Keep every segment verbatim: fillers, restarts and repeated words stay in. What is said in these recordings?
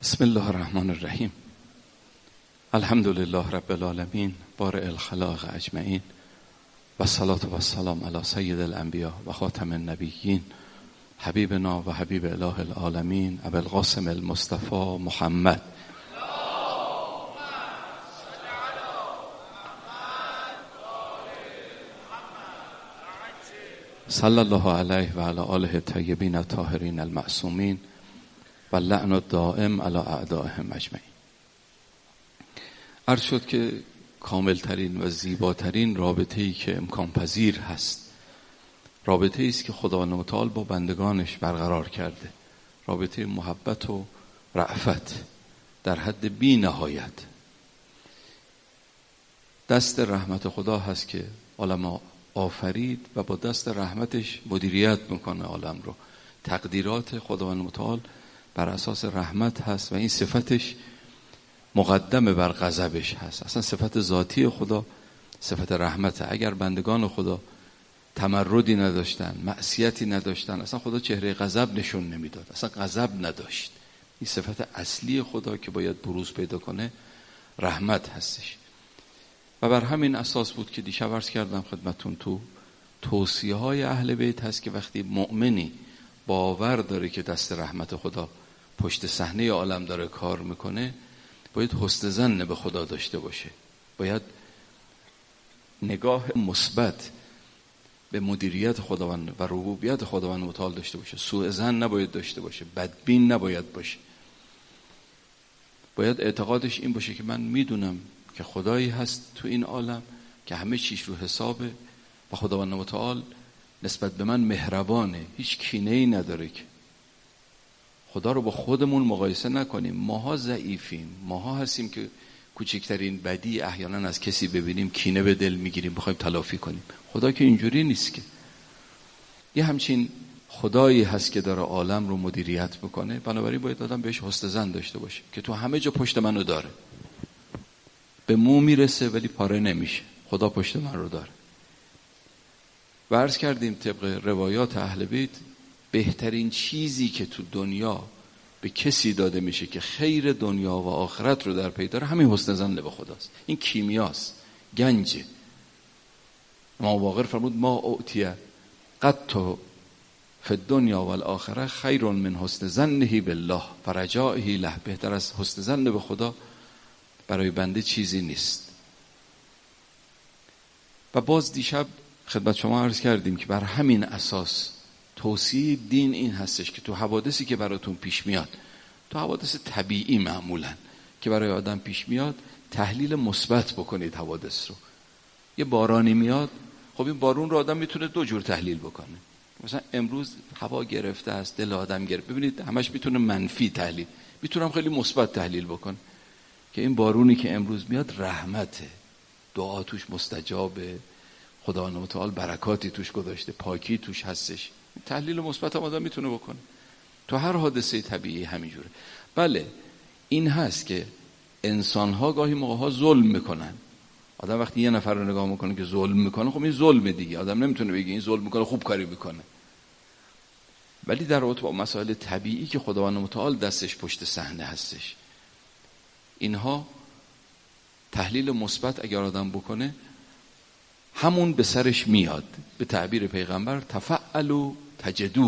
بسم الله الرحمن الرحیم. الحمد لله رب العالمین بارئ الخلائق اجمعین و الصلاة و السلام علی سید الانبیاء و خاتم النبیین حبیبنا و حبیب اله العالمین ابی القاسم المصطفى محمد صلی الله علیه و علی آله الطیبین الطاهرین المعصومین و لعن الدائم علی اعدائهم اجمعین. عرض شد که کاملترین و زیباترین رابطه‌ای که امکان پذیر هست رابطه‌ای است که خداوند متعال با بندگانش برقرار کرده، رابطه محبت و رأفت در حد بی نهایت. دست رحمت خدا هست که عالم آفرید و با دست رحمتش مدیریت میکنه عالم رو. تقدیرات خداوند متعال بر اساس رحمت هست و این صفتش مقدمه بر غضبش هست. اصلا صفت ذاتی خدا صفت رحمته. اگر بندگان خدا تمردی نداشتن، معصیتی نداشتن، اصلا خدا چهره غضب نشون نمیداد، اصلا غضب نداشت. این صفت اصلی خدا که باید بروز پیدا کنه رحمت هستش. و بر همین اساس بود که دیشب عرض کردم خدمتون تو توصیه های اهل بیت هست که وقتی مؤمنی باور داره که دست رحمت خدا پشت صحنه عالم داره کار میکنه، باید حسن ظن به خدا داشته باشه، باید نگاه مثبت به مدیریت خداوند و ربوبیت خداوند متعال داشته باشه، سوء ظن نباید داشته باشه، بدبین نباید باشه. باید اعتقادش این باشه که من میدونم که خدایی هست تو این عالم که همه چیش رو حسابه و خداوند متعال نسبت به من مهربانه، هیچ کینه‌ای نداره. که خدا رو با خودمون مقایسه نکنیم. ماها ضعیفیم، ماها هستیم که کوچکترین بدی احیانا از کسی ببینیم کینه به دل میگیریم، بخوایم تلافی کنیم. خدا که اینجوری نیست. که یه همچین خدایی هست که داره عالم رو مدیریت میکنه، بنابراین باید آدم بهش حسن ظن داشته باشه که تو همه جا پشت منو داره. به مو میرسه ولی پاره نمیشه، خدا پشت من رو داره. و عرض کردیم طبق روایات اهل بیت بهترین چیزی که تو دنیا به کسی داده میشه که خیر دنیا و آخرت رو در پی داره همین حسن ظن به خداست. این کیمیاست، گنجه. امام باقر فرمود ما اعطیه قط فی الدنیا و الاخره خیر من حسن ظنه بالله فرجائه له. بهتر از حسن ظن به خدا برای بنده چیزی نیست. و باز دیشب خدمت شما عرض کردیم که بر همین اساس توصیه دین این هستش که تو حوادثی که براتون پیش میاد، تو حوادث طبیعی معمولا که برای آدم پیش میاد، تحلیل مثبت بکنید حوادث رو. یه بارانی میاد، خب این بارون رو آدم میتونه دو جور تحلیل بکنه. مثلا امروز هوا گرفته است، دل آدم گرفت. ببینید همش میتونه منفی تحلیل، میتونم خیلی مثبت تحلیل بکنه که این بارونی که امروز میاد رحمته، دعا توش مستجابه، خدا متعال برکاتی توش گذاشته، پاکی توش هستش. تحلیل مثبت هم آدم میتونه بکنه. تو هر حادثه طبیعی همینجوره. بله این هست که انسان‌ها گاهی موقع‌ها ظلم میکنن. آدم وقتی یه نفر رو نگاه میکنه که ظلم میکنه، خب این ظلمه دیگه. آدم نمیتونه بگه این ظلم میکنه خوب کاری میکنه. ولی در رابطه با مسائل طبیعی که خداوند متعال دستش پشت صحنه هستش، اینها تحلیل مثبت اگر آدم بکنه همون به سرش میاد. به تعبیر پیغمبر تفعلوا تجدوه،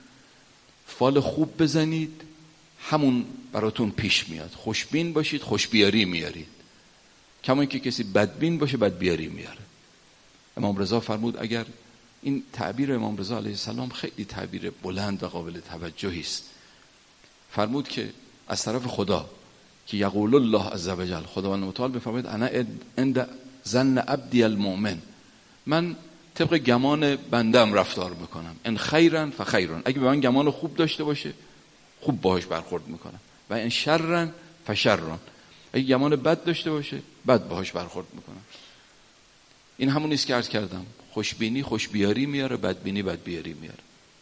فال خوب بزنید همون براتون پیش میاد. خوشبین باشید خوشبیاری میارید، کما اینکه کسی بدبین باشه بدبیاری میاره. امام رضا فرمود، اگر این تعبیر امام رضا علیه السلام خیلی تعبیر بلند و قابل توجهی است، فرمود که از طرف خدا که یقول الله عز وجل، خداوند متعال بفرماید انا عند ظن عبدی المؤمن، من طبق گمان بندم رفتار میکنم. ان خیرن فخیرن، اگه به من گمان خوب داشته باشه خوب باهاش برخورد میکنم، و ان شرن فشرن، اگه گمان بد داشته باشه بد باهاش برخورد میکنم. این همون نیست که عرض کردم، خوشبینی خوشبیاری میاره، بدبینی بدبیاری میاره.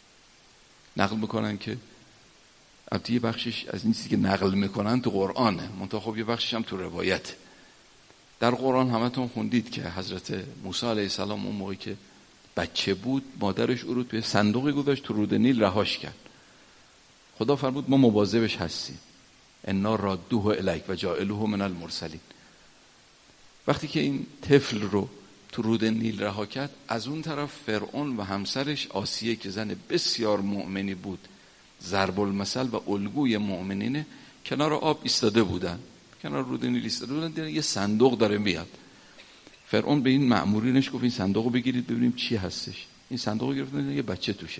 نقل میکنن که البته یه بخشش از این چیزی که نقل میکنن تو قرآنه، منتها خب یه بخشش هم تو روایت. در قرآن همتون خوندید که حضرت موسی علیه السلام اون موقعی که بچه بود، مادرش او رو توی صندوقی گذاشت، تو رود نیل رهاش کرد. خدا فرمود ما مواظبش هستیم. انا رادوه الیک و جاعلوه من المرسلین. وقتی که این طفل رو تو رود نیل رها کرد، از اون طرف فرعون و همسرش آسیه که زن بسیار مؤمنی بود، ضرب المثل و الگوی مؤمنینه، کنار آب ایستاده بودن، کنار رود نیل ایستاده بودن، دیدن یه صندوق داره میاد. فرعون به این مأمورینش گفت این صندوقو بگیرید ببینیم چی هستش. این صندوقو گرفتن، یه بچه توشه.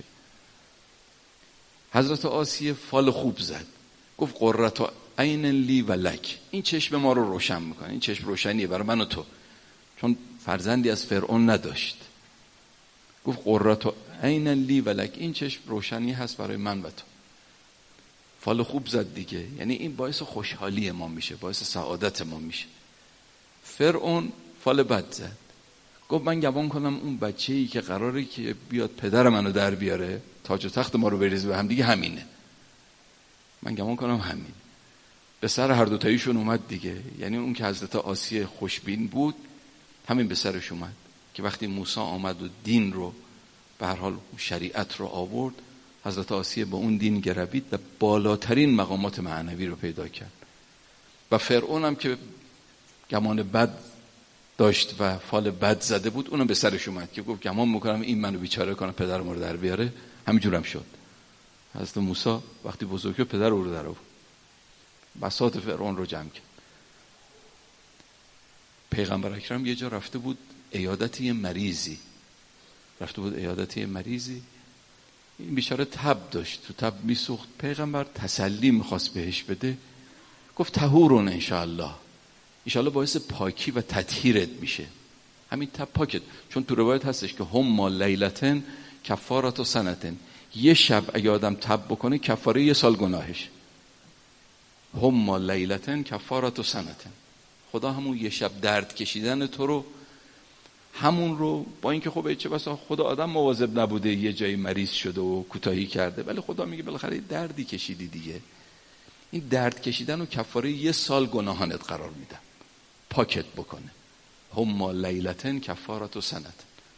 حضرت آسیه فال خوب زد، گفت قرة عین لی و لک، این چشم ما رو روشن میکنه، این چشم روشنیه برای من و تو، چون فرزندی از فرعون نداشت. گفت قرة عین لی و لک، این چشم روشنی هست برای من و تو. فال خوب زد دیگه، یعنی این باعث خوشحالی ما میشه، باعث سعادت ما میشه. فرعون فال بد زد، گفت من گمان کنم اون بچه‌ای که قراره که بیاد پدر منو در بیاره، تاج و تخت ما رو بریزه به هم دیگه، همینه. من گمان کنم همین. به سر هر دو تاییشون اومد دیگه. یعنی اون که حضرت آسیه خوشبین بود، همین به سرش اومد که وقتی موسی آمد و دین رو به هر حال شریعت رو آورد، حضرت آسیه با اون دین گروید و بالاترین مقامات معنوی رو پیدا کرد. و فرعون هم که گمان بد داشت و فال بد زده بود، اونم به سرش اومد که گفت گمان میکنم این منو بیچاره کنه، پدرم رو در بیاره. همینجورم شد. حضرت موسی وقتی بزرگ شد، پدر رو در آورد، بساط فرعون رو جمع کرد. پیغمبر اکرم یه جا رفته بود عیادت یه مریضی، رفته بود عیادت یه مریضی، این بیچاره تب داشت، تو تب میسوخت. پیغمبر تسلی میخواست بهش بده، گفت طهورون انشاءالله، انشاءالله باعث پاکی و تطهیرت میشه همین تب پاکت. چون تو روایت هستش که هم ما لیلتن کفارت و سنتن، یه شب اگه آدم تب بکنه کفاره یه سال گناهش. هم ما لیلتن کفارت و سنتن، خدا همون یه شب درد کشیدن تو رو، همون رو با اینکه خب چه بسا خدا آدم مواظب نبوده، یه جایی مریض شده و کوتاهی کرده، ولی خدا میگه بالاخره دردی کشیدی دیگه، این درد کشیدن و کفاره یه سال گناهانت قرار میدم، پاکت بکنه. هم ما لیلتن کفارت و سنتن.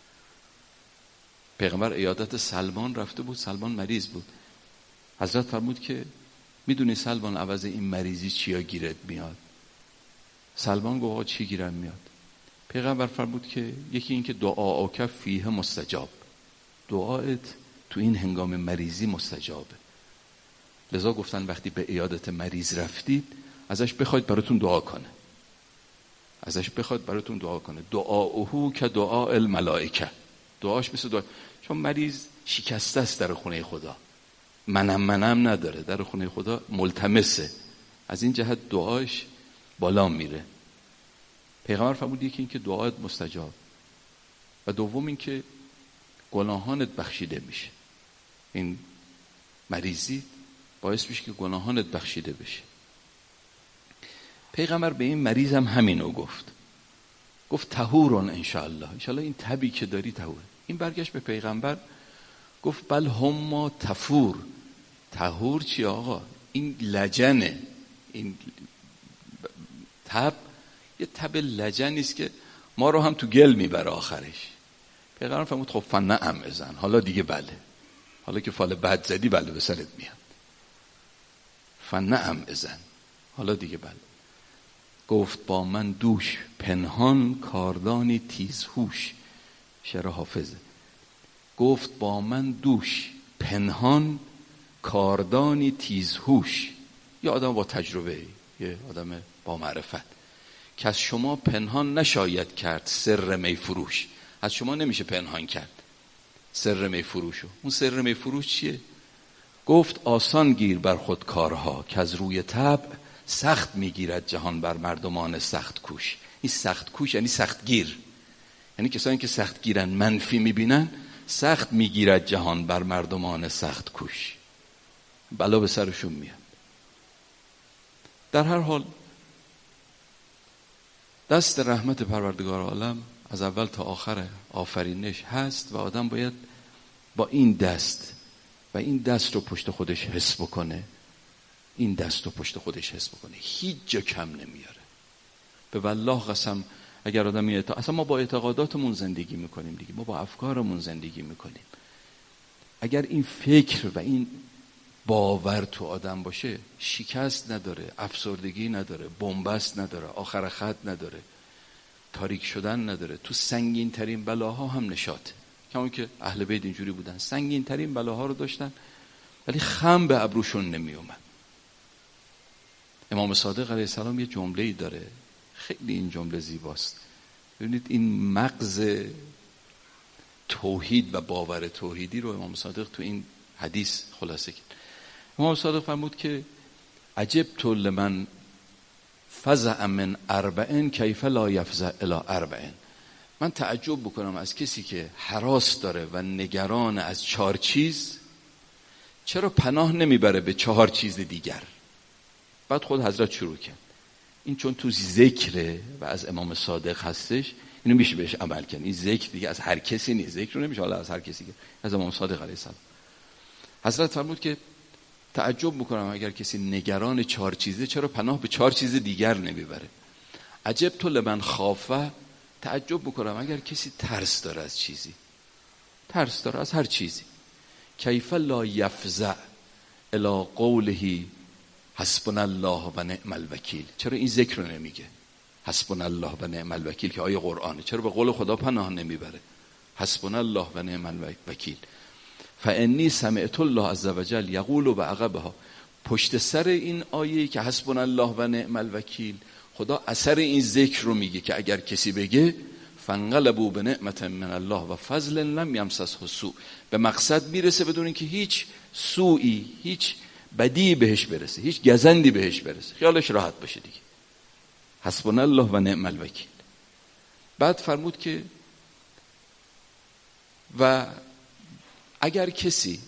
پیغمبر عیادت سلمان رفته بود، سلمان مریض بود. حضرت فرمود که میدونی سلمان عوض این مریضی چیا گیرت میاد؟ سلمان گفت چی گیرم میاد؟ پیغمبر فرمود که یکی این که دعاک فیه مستجاب، دعایت تو این هنگام مریضی مستجابه. لذا گفتن وقتی به عیادت مریض رفتید ازش بخواید براتون دعا کنه، ازش بخواید براتون دعا کنه. دعاؤه که دعاء الملائکه، دعاش مثل دعا، چون مریض شکسته است در خونه خدا، منم منم نداره، در خونه خدا ملتمسه، از این جهت دعاش بالا میره. پیغمبر فرمود یکی این که دعایت مستجاب، و دوم این که گناهانت بخشیده میشه. این مریضی باعث میشه که گناهانت بخشیده بشه. پیغمبر به این مریض هم همینو گفت، گفت طهورون انشاءالله، انشاءالله این تبی که داری طهوره. این برگشت به پیغمبر گفت بل هم تفور. طهور چی آقا؟ این لجنه، این تب یه تب لجنی است که ما رو هم تو گل میبره آخرش. پیغمبر فرمود خب فنعم ازن، حالا دیگه بله، حالا که فال بد زدی بله به سرت میاد، فنعم ازن، حالا دیگه بله. گفت با من دوش پنهان کاردانی تیزهوش، شعر حافظه. گفت با من دوش پنهان کاردانی تیزهوش، یه آدم با تجربه، یه آدم با معرفت، که از شما پنهان نشاید کرد سر میفروش. از شما نمیشه پنهان کرد سر میفروشو. اون سر میفروش چیه؟ گفت آسان گیر بر خود کارها، که از روی طبع سخت میگیرد جهان بر مردمان سخت کوش. این سخت کوش یعنی سخت گیر، یعنی کسانی که سخت گیرن، منفی میبینن، سخت میگیرد جهان بر مردمان سخت کوش، بلا به سرشون میاد. در هر حال دست رحمت پروردگار عالم از اول تا آخر آفرینش هست و آدم باید با این دست و این دست رو پشت خودش حس بکنه، این دست رو پشت خودش حس بکنه، هیچ جا کم نمیاره. به والله قسم اگر آدم این اعتقاد، اصلا ما با اعتقاداتمون زندگی میکنیم دیگه، ما با افکارمون زندگی میکنیم. اگر این فکر و این باور تو آدم باشه شکست نداره، افسردگی نداره، بنبست نداره، آخر خط نداره، تاریک شدن نداره. تو سنگین ترین بلاها هم نشاطه. کما که اهل بیت اینجوری بودن، سنگین ترین بلاها رو داشتن ولی خم به ابروشون نمی اومد. امام صادق علیه السلام یه جمله‌ای داره، خیلی این جمله زیباست. ببینید این مغز توحید و باور توحیدی رو امام صادق تو این حدیث خلاصه کرد. امام صادق فرمود که عجبت لمن فزع من اربعین کیف لا یفزع الی اربعین. من تعجب بکنم از کسی که هراس داره و نگران از چهار چیز چرا پناه نمیبره به چهار چیز دیگر. بعد خود حضرت شروع کرد این چون تو ذکره و از امام صادق هستش اینو میشه بهش عمل کنی. این ذکر دیگه از هر کسی نیست، ذکر رو نمیشه حالا از هر کسی کرد، از امام صادق علیه السلام. حضرت فرمود که تعجب میکنم اگر کسی نگران چهار چیزه چرا پناه به چهار چیز دیگر نمیبره. عجب تو لمن خافه، تعجب میکنم اگر کسی ترس داره از چیزی، ترس داره از هر چیزی، کیف لا یفزع الی قوله حسبنا الله و نعم الوکیل، چرا این ذکر رو نمیگه حسبنا الله و نعم الوکیل که آیه قرآنه، چرا به قول خدا پناه نمیبره حسبنا الله و نعم الوکیل. فانی سمعت الله عز وجل یقول بعقبها، پشت سر این آیه که حسبنا الله و نعم الوکیل خدا اثر این ذکر رو میگه که اگر کسی بگه فانقلبوا بنعمت من الله و فضل لم یمسسه سوء، به مقصد میرسه بدون اینکه هیچ سوئی، هیچ بدی بهش برسه، هیچ گزندی بهش برسه، خیالش راحت باشه دیگه. حسبنا الله و نعم الوکیل. بعد فرمود که و اگر کسی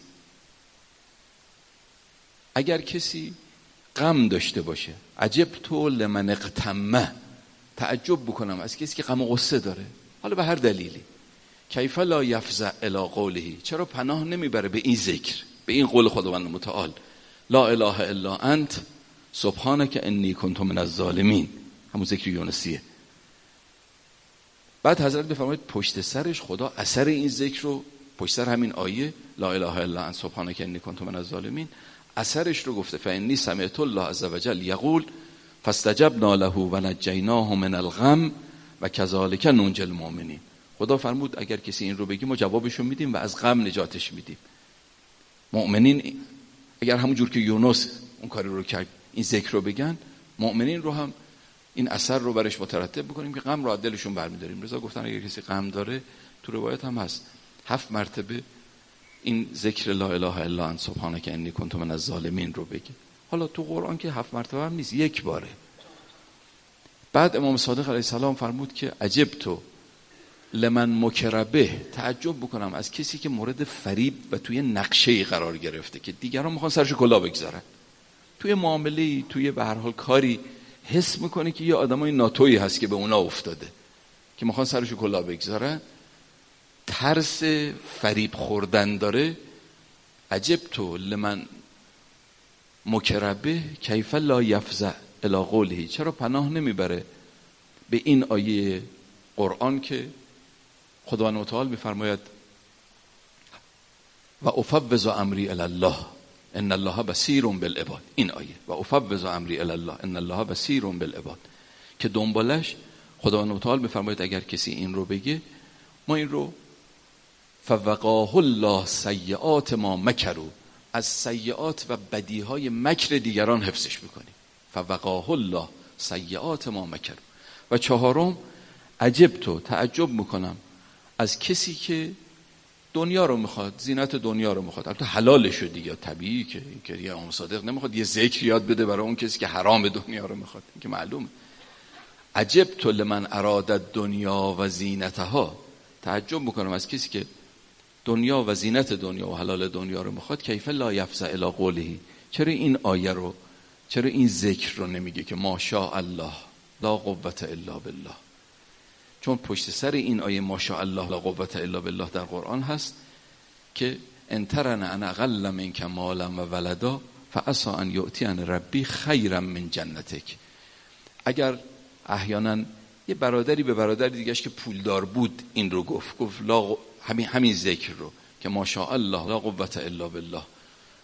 اگر کسی غم داشته باشه، عجب تو لمن اغتمه، تعجب بکنم از کسی که غم و غصه داره، حالا به هر دلیلی، کیف لا یفزع الی قوله، چرا پناه نمیبره به این ذکر، به این قول خداوند متعال لا اله الا انت سبحانک انی کنت من الظالمین، همون ذکر یونسیه. بعد حضرت بفرمایید پشت سرش خدا اثر این ذکر رو، پشت سر همین آیه لا اله الا انت سبحانک انی کنت من الظالمین، اثرش رو گفته فانی سمعت الله عز وجل یقول فاستجبنا له و نجیناه من الغم و کذالک ننجی المؤمنین. خدا فرمود اگر کسی این رو بگی ما جوابشو میدیم و از غم نجاتش میدیم. مؤمنین اگر همون جور که یونس اون کاری رو کرد این ذکر رو بگن، مؤمنین رو هم این اثر رو برش مترتب بکنیم که غم رو از دلشون برمی‌داریم. رضا گفتن اگر کسی غم داره، تو روایت هم هست هفت مرتبه این ذکر لا اله الا انت سبحانک انی کنت من الظالمین رو بگه. حالا تو قرآن که هفت مرتبه هم نیست، یک باره. بعد امام صادق علیه السلام فرمود که عجب تو لمن مکربه، تعجب بکنم از کسی که مورد فریب و توی نقشه قرار گرفته که دیگران میخوان سرش کلاه بگذارن، توی معامله‌ای، توی به هر حال کاری حس میکنه که یه آدمای ناتویی هست که به اونا افتاده که میخوان سرش کلاه بگذارن، ترس فریب خوردن داره. عجب تو لمن مکربه کیف لا یفزع الی قوله، چرا پناه نمیبره به این آیه قرآن که خداوند متعال میفرماید و افوض امری الی الله ان الله بصیر بالعباد. این آیه و افوض امری الی الله ان الله بصیر بالعباد که دنبالش خداوند متعال میفرماید اگر کسی این رو بگه ما این رو فوقاه الله سیئات ما مکروا، از سیئات و بدیهای مکر دیگران حفظش میکنیم. فوقاه الله سیئات ما مکروا. و چهارم عجب تو، تعجب میکنم از کسی که دنیا رو میخواد، زینت دنیا رو میخواد، البته حلالشه دیگه، طبیعی که که یه امام صادق نمیخواد یه ذکر یاد بده برای اون کسی که حرام دنیا رو میخواد، این که معلومه. عجب تو لمن اراد دنیا و زینتها، تعجب میکنم از کسی که دنیا و زینت دنیا و حلال دنیا رو میخواد، کیف لا یفزع الی قوله، چرا این آیه رو، چرا این ذکر رو نمیگه که ماشاء الله لا قوت الا بالله. چون پشت سر این آیه ماشاء الله لا قوت الا بالله در قرآن هست که ان ترن ان اقل منک مالا و ولدا فعسى ان یؤتین ربی خیرا من جنتک. اگر احیانا یه برادری به برادر دیگهش که پولدار بود این رو گفت، گفت لا همین همین ذکر رو که ماشاء الله لا قوت الا بالله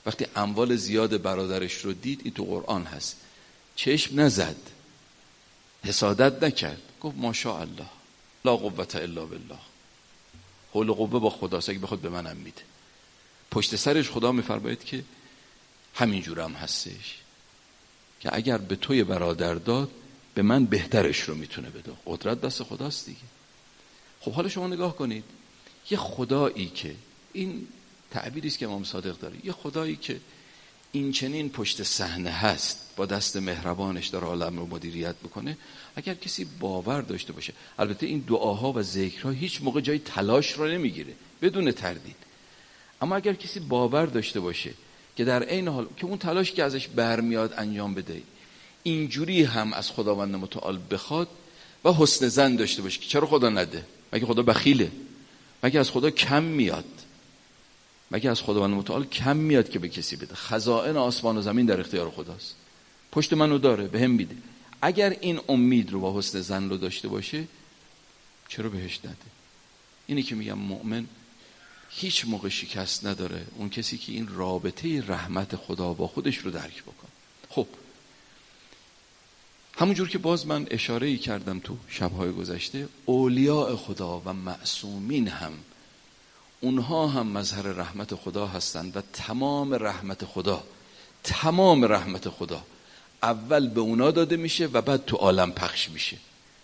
وقتی اموال زیاد برادرش رو دید، این تو قرآن هست، چشم نزد، حسادت نکرد، گفت ماشاءالله لا قوة الا بالله، حول و قوه با خداست، اگه بخواد به منم میده. پشت سرش خدا میفرماید که همینجور هم هستش که اگر به توی برادر داد به من بهترش رو میتونه بده. قدرت دست خداست دیگه. خب حالا شما نگاه کنید، یه خدایی که، این تعبیری است که امام صادق داره، یه خدایی که این چنین پشت صحنه هست، با دست مهربانش داره عالم رو مدیریت بکنه، اگر کسی باور داشته باشه، البته این دعاها و ذکرها هیچ موقع جای تلاش رو نمیگیره بدون تردید، اما اگر کسی باور داشته باشه که در عین حال که اون تلاش که ازش برمیاد انجام بده، اینجوری هم از خداوند متعال بخواد و حسن ظن داشته باشه که چرا خدا نده، مگه خدا بخیله، مگه از خدا کم میاد، مگه از خداوند متعال کم میاد که به کسی بده؟ خزائن آسمان و زمین در اختیار خداست، پشت منو داره به هم میده. اگر این امید رو و حسن ظن رو داشته باشه، چرا بهش نده؟ اینی که میگم مؤمن هیچ موقع شکست نداره، اون کسی که این رابطه رحمت خدا با خودش رو درک بکنه. خب همونجور که باز من اشاره‌ای کردم تو شب‌های گذشته، اولیاء خدا و معصومین هم اونها هم مظهر رحمت خدا هستند و تمام رحمت خدا تمام رحمت خدا اول به اونا داده میشه و بعد تو عالم پخش میشه.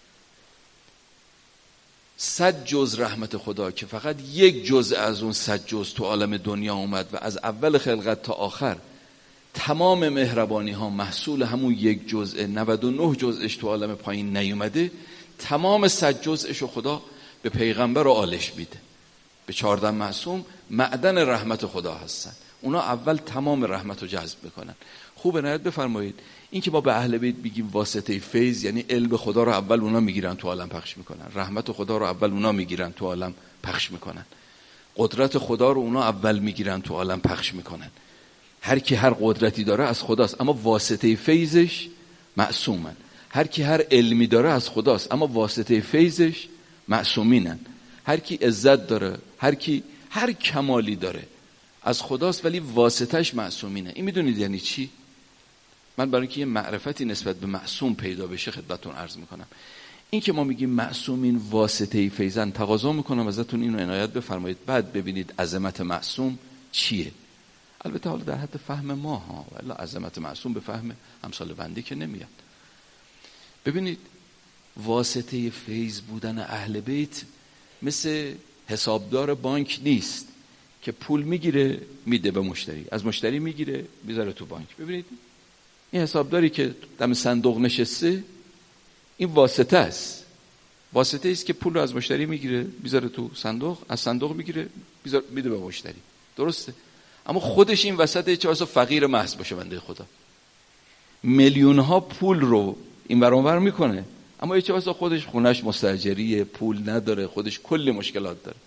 صد جز رحمت خدا که فقط یک جزء از اون صد جز تو عالم دنیا اومد و از اول خلقت تا آخر تمام مهربانی ها محصول همون یک جزء، نود و نه جزءش تو عالم پایین نیومده، تمام صد جزءشو خدا به پیغمبر و آلش میده، به چهارده معصوم معدن رحمت خدا هستن، اونا اول تمام رحمت رو جذب میکنن. خوب عنایت بفرمایید، این که ما به اهل بیت میگیم واسطه فیض، یعنی علم خدا رو اول اونا میگیرن تو عالم پخش میکنن، رحمت خدا رو اول اونا میگیرن تو عالم پخش میکنن، قدرت خدا رو اونا اول میگیرن تو عالم پخش میکنن. هر کی هر قدرتی داره از خداست اما واسطه فیضش معصومن، هر کی هر علمی داره از خداست اما واسطه فیضش معصومینن. هر کی عزت داره، هر کی هر کمالی داره از خداست ولی واسطش معصومینه. این میدونید یعنی چی؟ من برای اینکه یه معرفتی نسبت به معصوم پیدا بشه خدمتتون عرض میکنم. این که ما میگیم معصومین واسطه فیضن، تقاضا میکنم ازتون اینو عنایت بفرمایید، بعد ببینید عظمت معصوم چیه. البته حالا در حد فهم ما ها، ولی عظمت معصوم به فهم امثال بنده که نمیاد. ببینید واسطه فیض بودن اهل بیت مثل حسابدار بانک نیست که پول میگیره میده به مشتری، از مشتری میگیره میذاره تو بانک. ببینید این حسابداری که دم صندوق نشسته این واسطه است، واسطه است که پول رو از مشتری میگیره میذاره تو صندوق، از صندوق میگیره میده به مشتری، درسته؟ اما خودش این وسط چه واسه فقیر محض باشه بنده خدا، میلیون ها پول رو این ور اون ور میکنه اما چه واسه خودش خونش مستاجریه، پول نداره، خودش کلی مشکلات داره.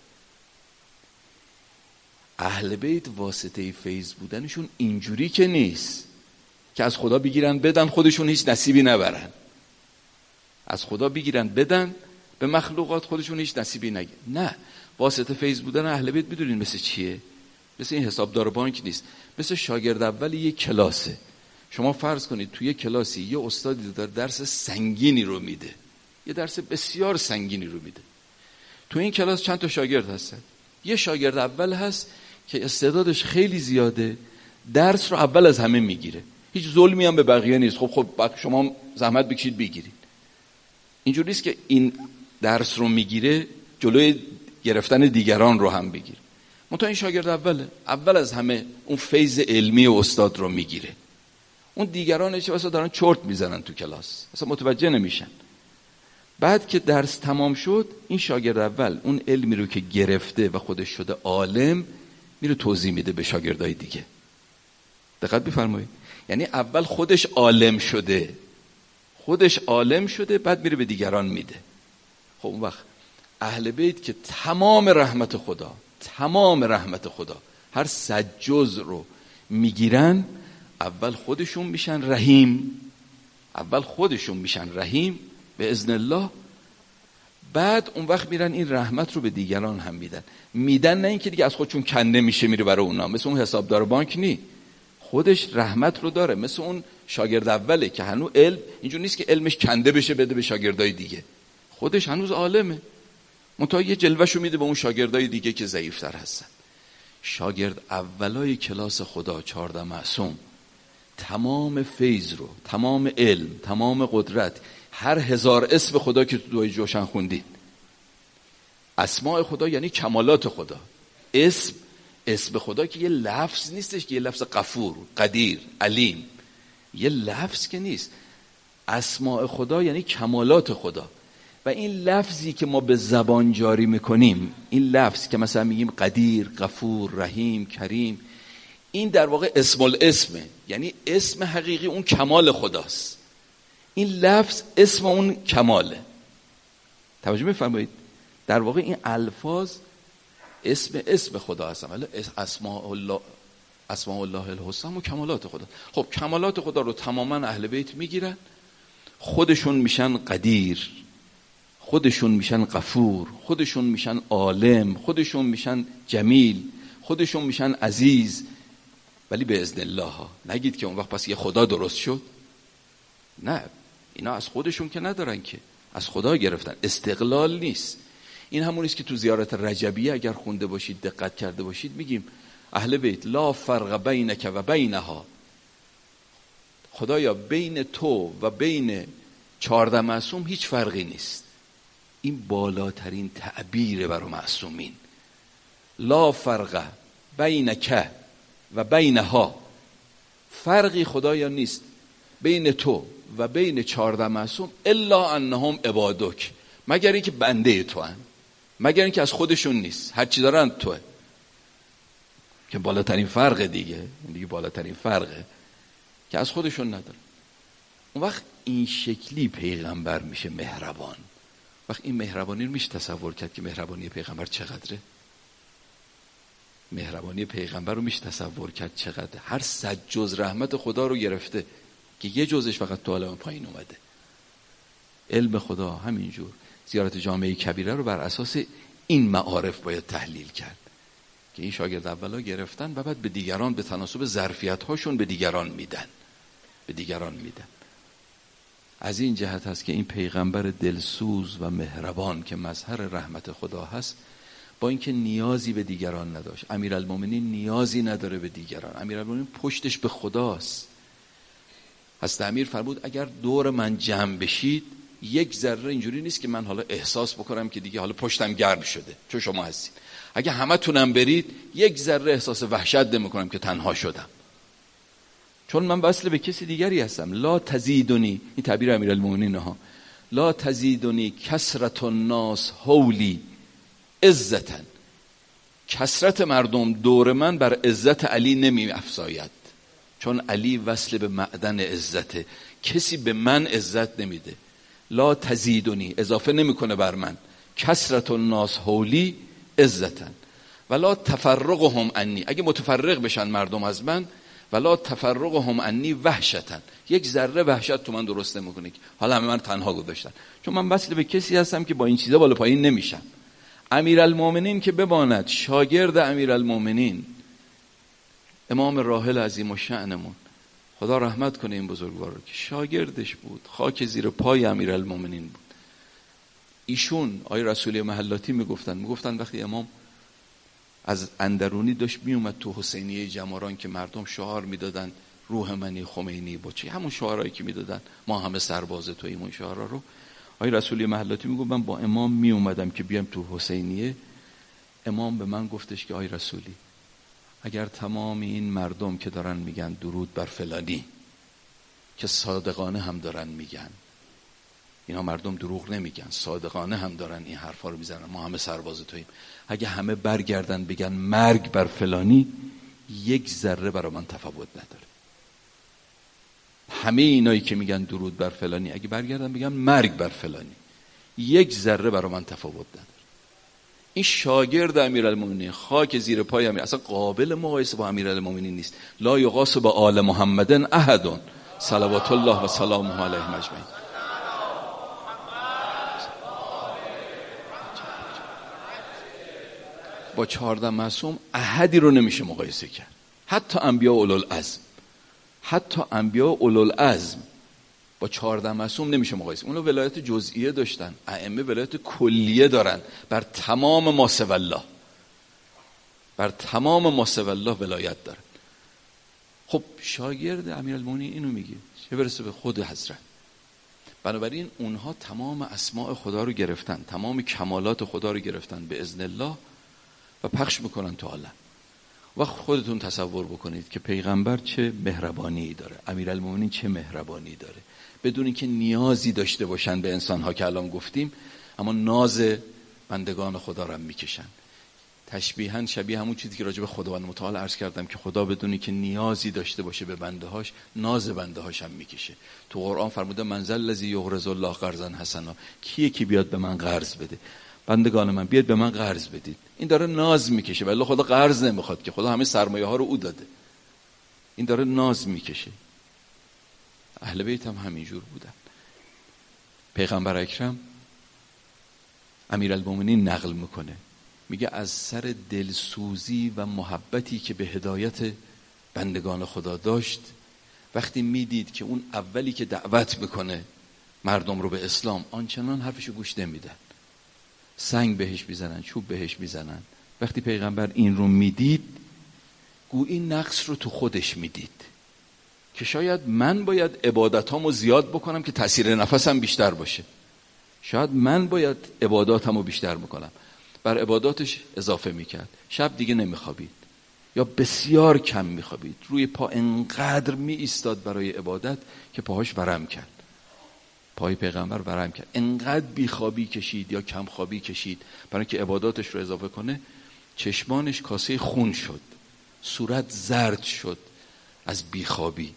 اهل بیت واسطه فیض بودنشون اینجوری که نیست که از خدا بگیرن بدن خودشون هیچ نصیبی نبرن، از خدا بگیرن بدن به مخلوقات خودشون هیچ نصیبی نگیرن. نه، واسطه فیض بودن اهل بیت میدونین مثل چیه؟ مثل این حسابدار بانک نیست، مثل شاگرد اول یک کلاسه. شما فرض کنید توی کلاسی یه استادی داره درس سنگینی رو میده، یه درس بسیار سنگینی رو میده. تو این کلاس چند تا شاگرد هستن؟ یه شاگرد اول هست که استعدادش خیلی زیاده، درس رو اول از همه میگیره، هیچ ظلمی هم به بقیه نیست. خب خب شما زحمت بکشید بگیرید. اینجوری نیست که این درس رو میگیره جلوی گرفتن دیگران رو هم بگیره. منتها این شاگرد اوله، اول از همه اون فیض علمی و استاد رو میگیره. اون دیگران چه واسه دارن چرت میزنن تو کلاس، اصلا متوجه نمیشن. بعد که درس تمام شد این شاگرد اول اون علمی رو که گرفته و خودش شده عالم میره توضیح میده به شاگردای دیگه. دقت بفرمایید، یعنی اول خودش عالم شده، خودش عالم شده بعد میره به دیگران میده. خب اون وقت اهل بیت که تمام رحمت خدا تمام رحمت خدا هر صد جز رو میگیرن، اول خودشون میشن رحیم، اول خودشون میشن رحیم به اذن الله، بعد اون وقت میرن این رحمت رو به دیگران هم میدن. میدن نه اینکه دیگه از خودشون کنده میشه میره برای اونا، مثل اون حسابدار بانک نی خودش رحمت رو داره. مثل اون شاگرد اوله که هنوز علم اینجور نیست که علمش کنده بشه بده به شاگردای دیگه، خودش هنوز عالمه، منتها یه جلوه‌شو میده به اون شاگردای دیگه که ضعیف‌تر هستن. شاگرد اولای کلاس خدا چهارده معصوم تمام فیض رو، تمام علم، تمام قدرت، هر هزار اسم خدا که تو دعای جوشن خوندید، اسماء خدا یعنی کمالات خدا. اسم اسم خدا که یه لفظ نیستش که یه لفظ غفور، قدیر، علیم، یه لفظ که نیست. اسماء خدا یعنی کمالات خدا. و این لفظی که ما به زبان جاری میکنیم، این لفظ که مثلا میگیم قدیر، غفور، رحیم، کریم، این در واقع اسم الاسمه، یعنی اسم حقیقی اون کمال خداست. این لفظ اسم اون کماله. توجه میفرمایید؟ در واقع این الفاظ اسم اسم خدا هستن، ولی اسماء الله اسماء الله الحسنی و کمالات خدا. خب کمالات خدا رو تماما اهل بیت میگیرن، خودشون میشن قدیر، خودشون میشن غفور، خودشون میشن عالم، خودشون میشن جمیل، خودشون میشن عزیز، ولی به اذن الله ها. نگید که اون وقت پس یه خدا درست شد. نه، اینا از خودشون که ندارن، که از خدا گرفتن. استقلال نیست. این همونیست که تو زیارت رجبیه اگر خونده باشید، دقت کرده باشید، میگیم اهل بیت لا فرق بینک و بینها، خدایا بین تو و بین چهارده معصوم هیچ فرقی نیست. این بالاترین تعبیر برای معصومین. لا فرق بینک و بینها، فرقی خدایا نیست بین تو و بین چهارده معصوم الا انهم عبادک، مگر اینکه بنده تو هن، مگر اینکه از خودشون نیست، هر چی دارن توه، که بالاترین فرق دیگه دیگه بالاترین فرقه که از خودشون ندارن. اون وقت این شکلی پیغمبر میشه مهربان. وقت این مهربانی رو میشه تصور کرد که مهربانی پیغمبر چقدره؟ مهربانی پیغمبر رو میشه تصور کرد چقدر؟ هر صد جز رحمت خدا رو گرفته که یه جزش فقط تو عالم پایین اومده. علم خدا همینجور. زیارت جامعه کبیره رو بر اساس این معارف باید تحلیل کرد که این شاگرد اولا گرفتن و بعد به دیگران به تناسب ظرفیت هاشون به دیگران میدن به دیگران میدن. از این جهت هست که این پیغمبر دلسوز و مهربان که مظهر رحمت خدا هست، با اینکه نیازی به دیگران نداشت. امیرالمومنین نیازی نداره به دیگران، امیرالمومنین پشتش به خداست. حضرت امیر فرمود اگر دور من جمع بشید، یک ذره اینجوری نیست که من حالا احساس بکنم که دیگه حالا پشتم گرم شده چون شما هستید. اگه همه تونم برید، یک ذره احساس وحشت نمی‌کنم که تنها شدم، چون من وصل به کسی دیگری هستم. لا تزیدنی، این تعبیر امیرالمومنین ها، لا تزیدنی کثرت الناس حولی عزتا، کثرت مردم دور من بر عزت علی نمی افزاید، چون علی وصل به معدن عزته، کسی به من عزت نمیده. لا تزیدنی، اضافه نمیکنه بر من، کثرت الناس حولی عزتا ولا تفرقهم عنی، اگه متفرق بشن مردم از من، ولا تفرقهم عنی وحشتا، یک ذره وحشت تو من درست نمیکنه که حالا همه من تنها گذاشتن، چون من وصل به کسی هستم که با این چیزا بالا پایین نمیشم. امیرالمومنین که بماند شاگرد امیرالمومنین امام راحل عظیم الشأنمون، خدا رحمت کنه این بزرگوار رو، که شاگردش بود، خاک زیر پای امیرالمومنین بود. ایشون آیه رسولی محلاتی میگفتن میگفتن وقتی امام از اندرونی داشت میومد تو حسینیه جماران که مردم شعار میدادن روح منی خمینی بچه، همون شعارهایی که میدادن ما همه سرباز توییم، اون شعارها رو آیه رسولی محلاتی میگفت من با امام میومدم که بیام تو حسینیه، امام به من گفتش که آیه رسولی اگر تمام این مردم که دارن میگن درود بر فلانی، که صادقانه هم دارن میگن، اینا مردم دروغ نمیگن، صادقانه هم دارن این حرفا رو میزنن، ما همه سرباز توییم، اگه همه برگردن بگن مرگ بر فلانی، یک ذره برای من تفاوت نداره. همه اینایی که میگن درود بر فلانی اگه برگردن بگن مرگ بر فلانی، یک ذره برای من تفاوت نداره. این شاگرد امیرالمومنین، خاک زیر پای امیر، اصلا قابل مقایسه با امیرالمومنین نیست. لا یقاس با آل محمدن احد صلوات الله و سلامه علیهم اجمعین. با چهارده معصوم احدی رو نمیشه مقایسه کرد، حتی انبیاء اولوالعزم. حتی انبیا اولوالعزم با چهارده معصوم نمیشه مقایسه. اونها ولایت جزئیه داشتن، ائمه ولایت کلیه دارن بر تمام ما سوی الله، بر تمام ما سوی الله ولایت دارن. خب شاگرد امیرالمومنین اینو میگه، چه برسه به خود حضرت. بنابراین اونها تمام اسماء خدا رو گرفتن، تمام کمالات خدا رو گرفتن به اذن الله و پخش میکنن تو عالم. و خودتون تصور بکنید که پیغمبر چه مهربانی داره، امیرالمومنین چه مهربانی داره، بدون اینکه نیازی داشته باشن به انسانها که الان گفتیم، اما ناز بندگان خدا رو هم میکشن. تشبیهاً شبیه همون چیزی که راجع به خداوند متعال عرض کردم که خدا بدونی که نیازی داشته باشه به بنده‌هاش، ناز بنده‌هاش هم میکشه. تو قرآن فرموده من ذا الذی یقرض الله قرضا حسنا، کیه که بیاد به من قرض بده؟ بندگان من بیاد به من قرض بدید. این داره ناز میکشه، ولی خدا قرض نمیخواد که، خدا همه سرمایه ها رو او داده. این داره ناز میکشه. اهل بیت هم همینجور بودن. پیغمبر اکرم امیرالمومنین نقل میکنه، میگه از سر دلسوزی و محبتی که به هدایت بندگان خدا داشت، وقتی میدید که اون اولی که دعوت میکنه مردم رو به اسلام، آنچنان حرفشو گوش نمیدن، سنگ بهش میزنن، چوب بهش میزنن. وقتی پیغمبر این رو میدید، گویی نقص رو تو خودش میدید که شاید من باید عبادتامو زیاد بکنم که تاثیر نفسم بیشتر باشه، شاید من باید عباداتمو بیشتر بکنم. بر عباداتش اضافه میکرد. شب دیگه نمیخوابید یا بسیار کم میخوابید، روی پا انقدر می ایستاد برای عبادت که پاهاش ورم کرد، پای پیغمبر ورم کرد، انقدر بیخوابی کشید یا کم خوابی کشید برای اینکه عباداتش رو اضافه کنه. چشمانش کاسه خون شد، صورت زرد شد از بیخوابی.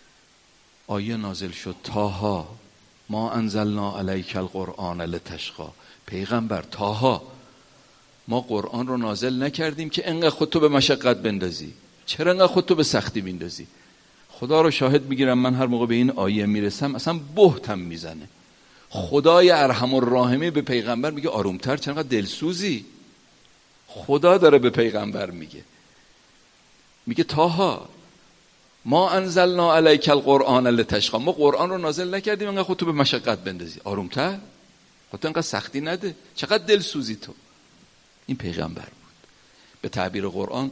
آیه نازل شد طه ما انزلنا علیک القرآن لتشقی، پیغمبر طه، ما قرآن رو نازل نکردیم که انقدر خودتو به مشقت بندازی، چرا انقدر خودتو به سختی بندازی؟ خدا رو شاهد میگیرم، من هر موقع به این آیه میرسم اصلا بهتم میزنه. خدای ارحم الراحمین به پیغمبر میگه آرومتر، چرا دلسوزی؟ خدا داره به پیغمبر میگه، میگه طه ما انزلنا علیک القرآن لتشقی، ما قرآن رو نازل نکردیم انقدر خودتو به مشقت بندازی، آرومتر، خودت انقدر سختی نده، چقدر دلسوزی تو. این پیغمبر بود. به تعبیر قرآن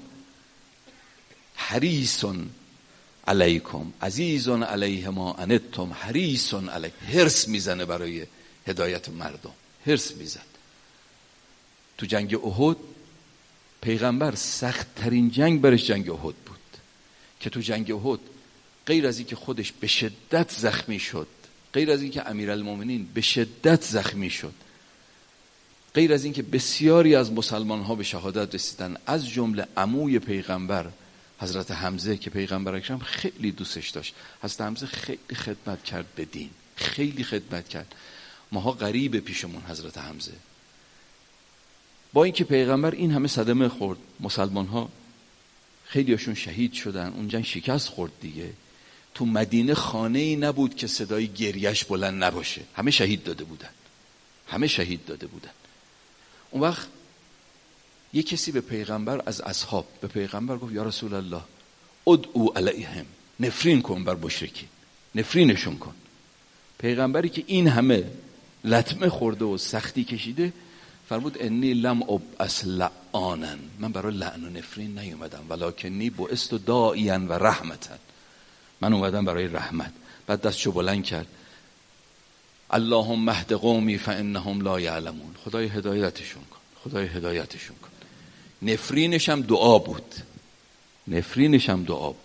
حریص علیکم عزیز علیه ما عنتم حریص علیه، حرص میزنه برای هدایت مردم، حرص میزن. تو جنگ احد پیغمبر سخت ترین جنگ برش جنگ احد بود که تو جنگ احد غیر از این که خودش به شدت زخمی شد، غیر از این که امیرالمومنین به شدت زخمی شد، غیر از این که بسیاری از مسلمان ها به شهادت رسیدن، از جمله عموی پیغمبر حضرت حمزه که پیغمبر اکرم خیلی دوستش داشت. حضرت حمزه خیلی خدمت کرد به دین، خیلی خدمت کرد. ماها غریبه پیشمون حضرت حمزه. با اینکه پیغمبر این همه صدمه خورد، مسلمان ها خیلی هاشون شهید شدن، اون جنگ شکست خورد دیگه. تو مدینه خانه ای نبود که صدای گریش بلند نباشه، همه شهید داده بودن، همه شهید داده بودن. اون وقت یک کسی به پیغمبر از اصحاب به پیغمبر گفت یا رسول الله ادعو علیهم، نفرین کن بر مشرکین، نفرینشون کن. پیغمبری که این همه لطمه خورده و سختی کشیده فرمود انی لم ابعث لعانا، من برای لعن و نفرین نیومدم، ولکنی بعثت داعیا و رحمتا، من اومدم برای رحمت. بعد دستشو بلند کرد اللهم اهد قومی فانهم لا یعلمون، خدای هدایتشون کن، خدای هدایتشون کن. نفرینش هم دعا بود، نفرینش هم دعا بود.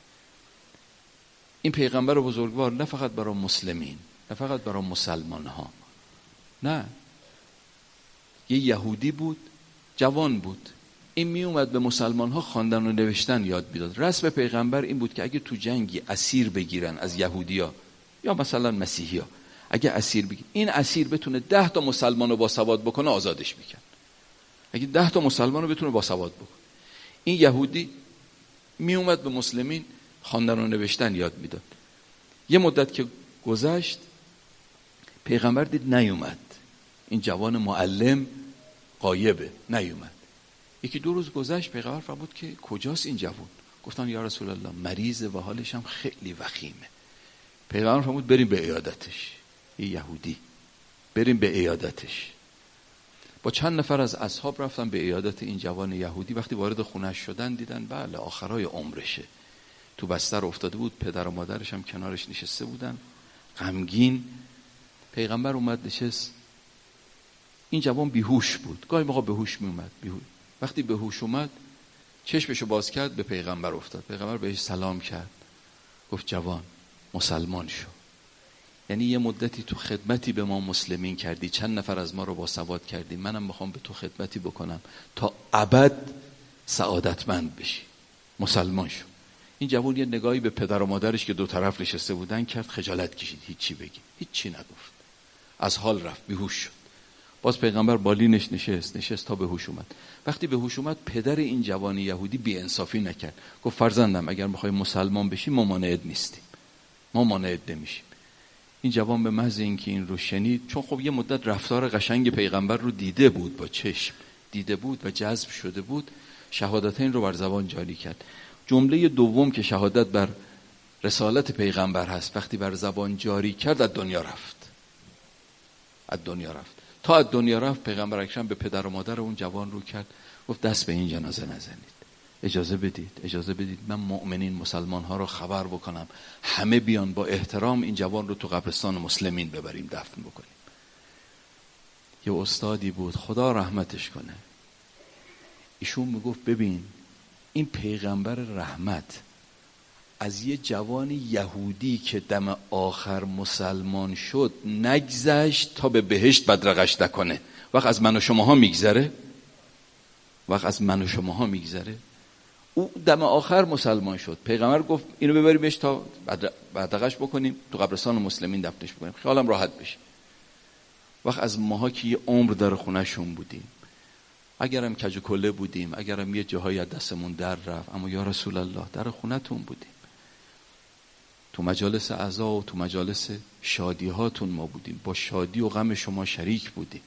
این پیغمبر بزرگوار نه فقط برای مسلمین، نه فقط برای مسلمان ها، نه، یه یهودی بود، جوان بود، این می اومد به مسلمان ها خواندن و نوشتن یاد میداد. رسم پیغمبر این بود که اگه تو جنگی اسیر بگیرن از یهودیا یا مثلا مسیحیا، اگه اسیر بگیر، این اسیر بتونه ده تا مسلمان رو باسواد بکنه آزادش میکرد. اگه ده تا مسلمان رو بتونه باسواد بکنه، این یهودی می اومد به مسلمین خواندن و نوشتن یاد میداد. یه مدت که گذشت پیغمبر دید نیومد، این جوان معلم غایبه، نیومد. یکی دو روز گذشت پیغمبر فرمود که کجاست این جوان؟ گفتن یا رسول الله مریضه و حالش هم خیلی وخیمه. پیغمبر فرمود بریم به عیادتش. یه یهودی، بریم به عیادتش. با چند نفر از اصحاب رفتن به عیادت این جوان یهودی. وقتی وارد خونش شدن دیدن بله آخرای عمرشه، تو بستر افتاده بود، پدر و مادرش هم کنارش نشسته بودن غمگین. پیغمبر اومد نشست. این جوان بیهوش بود، گاهی موقع به هوش می اومد. بیهوش. وقتی به هوش اومد چشمشو باز کرد، به پیغمبر افتاد. پیغمبر بهش سلام کرد، گفت جوان مسلمان شو. یعنی یه مدتی تو خدمتی به ما مسلمین کردی، چند نفر از ما رو باسواد کردی، منم میخوام به تو خدمتی بکنم تا ابد سعادتمند بشی، مسلمان شو. این جوان یه نگاهی به پدر و مادرش که دو طرف نشسته بودن کرد، خجالت کشید، هیچی بگی، هیچی نگفت، از حال رفت، بیهوش شد. باز پیغمبر بالینش نشست نشست تا به هوش اومد. وقتی به هوش اومد پدر این جوان یهودی بی انصافی نکرد، گفت فرزندم اگر میخوای مسلمان بشی ما مانعت نیستیم، ما مانعت نمیشیم. این جوان به محض اینکه این رو شنید، چون خب یه مدت رفتار قشنگ پیغمبر رو دیده بود، با چشم دیده بود و جذب شده بود، شهادتین رو بر زبان جاری کرد. جمله دوم که شهادت بر رسالت پیغمبر هست، وقتی بر زبان جاری کرد از دنیا رفت. از دنیا رفت. تا از دنیا رفت پیغمبر اکرم به پدر و مادر اون جوان رو کرد، گفت دست به این جنازه نزنید، اجازه بدید اجازه بدید من مؤمنین مسلمان ها رو خبر بکنم، همه بیان با احترام این جوان رو تو قبرستان مسلمین ببریم دفن بکنیم. یه استادی بود خدا رحمتش کنه، ایشون میگفت ببین این پیغمبر رحمت از یه جوان یهودی که دم آخر مسلمان شد نگذشت تا به بهشت بدرقش نکنه. وقت از من و شماها میگذره، وقت از من و شماها میگذره. او دم آخر مسلمان شد، پیغمبر گفت اینو ببریمش تا بدرقش بکنیم، تو قبرستان مسلمین دفنش بکنیم، خیالم راحت بشه. وقت از ماها که یه عمر در خونهشون بودیم، اگرم کج و کله بودیم، اگرم یه جاهایی از دستمون در رفت، اما یا رسول الله در خونتون بودیم، تو مجالس عزا و تو مجالس شادی هاتون ما بودیم، با شادی و غم شما شریک بودیم.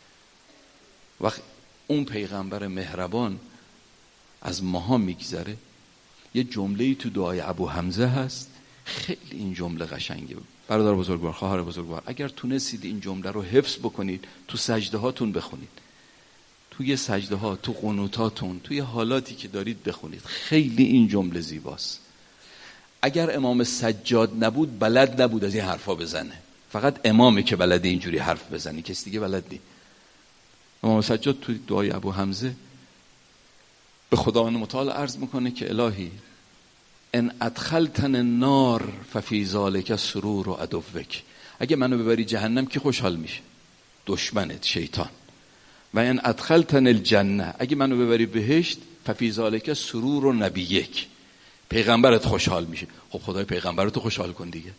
وقت اون پیغمبر مهربان از ماها میگذره. یه جمله‌ای تو دعای ابو حمزه هست، خیلی این جمله قشنگه. برادر بزرگوار، خواهر بزرگوار، اگر تونستید این جمله رو حفظ بکنید، تو سجده هاتون بخونید، توی سجده ها، تو قنوتاتون، توی حالاتی که دارید بخونید. خیلی این جمله زیباست. اگر امام سجاد نبود بلد نبود از این حرفا بزنه، فقط امامه که بلده اینجوری حرف بزنه، کسی دیگه بلد نی. امام سجاد توی دعای ابو حمزه به خداوند متعال عرض میکنه که الهی ان ادخلتن النار ففی ذلک سرور و عدوک، اگه منو ببری جهنم کی خوشحال میشه؟ دشمنت شیطان. و ان ادخلتن الجنه، اگه منو ببری بهشت ففی ذلک سرور و نبیک، پیغمبرت خوشحال میشه. خب خدای پیغمبرتو خوشحال کن دیگه.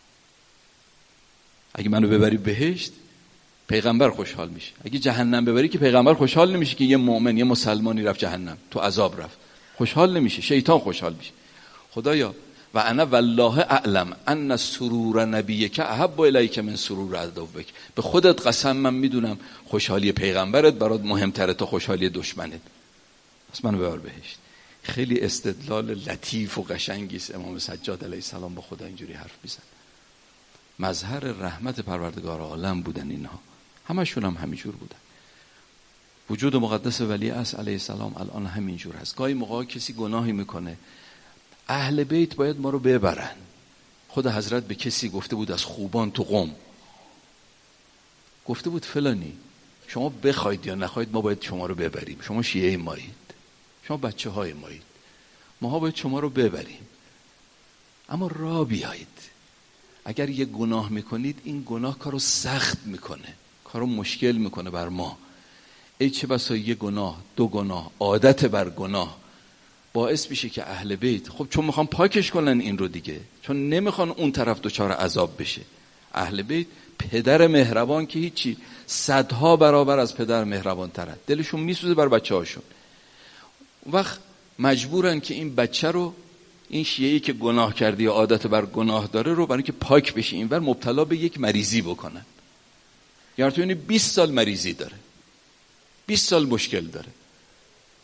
اگه منو ببری بهشت پیغمبر خوشحال میشه، اگه جهنم ببری که پیغمبر خوشحال نمیشه که یه مؤمن یه مسلمانی رفت جهنم، تو عذاب رفت، خوشحال نمیشه، شیطان خوشحال میشه. خدایا و انا والله اعلم ان سرور نبیک احب الیک من سرور عدوک، به خودت قسم من میدونم خوشحالی پیغمبرت برات مهمتره تا خوشحالی دشمنت، پس منو ببر بهشت. خیلی استدلال لطیف و قشنگی است. امام سجاد علیه السلام با خدا اینجوری حرف میزنه. مظهر رحمت پروردگار عالم بودن اینها، همشون هم همینجور بودن. وجود مقدس ولی اصل علیه السلام الان همینجور هست. گاهی موقع کسی گناهی میکنه، اهل بیت باید ما رو ببرن. خود حضرت به کسی گفته بود از خوبان تو قم، گفته بود فلانی شما بخواید یا نخواید ما باید شما رو ببریم، شما شیعه مایید، شما بچه های مایید، ماها باید شما رو ببریم، اما راه بیایید. اگر یه گناه میکنید این گناه کارو سخت میکنه، کارو مشکل میکنه بر ما. ای چه بسا یه گناه، دو گناه، عادت بر گناه باعث میشه که اهل بیت، خب چون میخوان پاکش کنن این رو دیگه، چون نمیخوان اون طرف دچار عذاب بشه. اهل بیت پدر مهربان که هیچی، صدها برابر از پدر مهربان تره، دلشون میسوزه بر بچه هاشون. وقت مجبورن که این بچه رو، این شیعه‌ای که گناه کرده یا عادت بر گناه داره رو، برای اینکه پاک بشه اینور مبتلا به یک مریضی بکنن. یعنی تو بیست سال مریضی داره، بیست سال مشکل داره،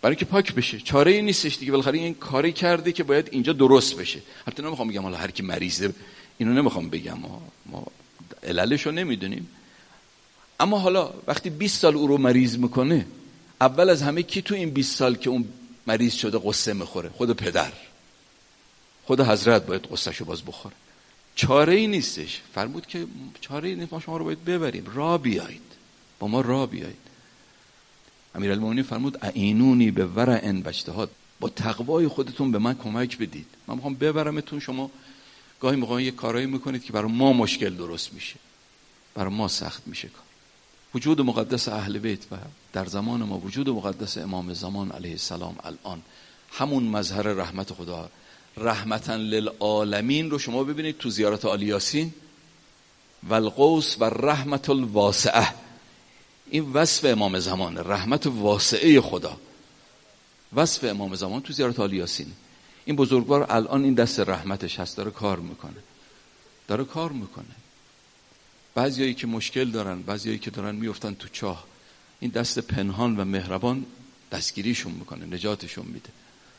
برای که پاک بشه. چاره ای نیستش دیگه، بالاخره این کاری کرده که باید اینجا درست بشه. البته نمیخوام بگم حالا هر کی مریضه، اینو نمیخوام بگم، ما, ما عللشو نمیدونیم. اما حالا وقتی بیست سال او رو مریض میکنه، اول از همه کی تو این بیست سال که اون مریض شده قصه میخوره؟ خود پدر، خود حضرت باید قصهشو باز بخوره. چاره ای نیستش. فرمود که چاره ای نیست، ما شما رو باید ببریم، راه بیایید، با ما راه بیایید. امیرالمومنین فرمود اعینونی به ورع و اجتهاد، با تقوای خودتون به من کمک بدید، من میخوام ببرمتون. شما گاهی موقع یه کارایی میکنید که برای ما مشکل درست میشه، برای ما سخت میشه کار. وجود مقدس اهل بیت و در زمان ما وجود مقدس امام زمان علیه السلام الان همون مظهر رحمت خدا، رحمتا للعالمین رو شما ببینید تو زیارت آل یاسین، و القوس و رحمت الواسعه، این وصف امام زمان، رحمت واسعه خدا، وصف امام زمان تو زیارت آل یاسین. این بزرگوار الان این دست رحمتش هست، داره کار میکنه، داره کار میکنه. بعضیایی که مشکل دارن، بعضیایی که دارن میفتن تو چاه، این دست پنهان و مهربان دستگیریشون میکنه، نجاتشون میده.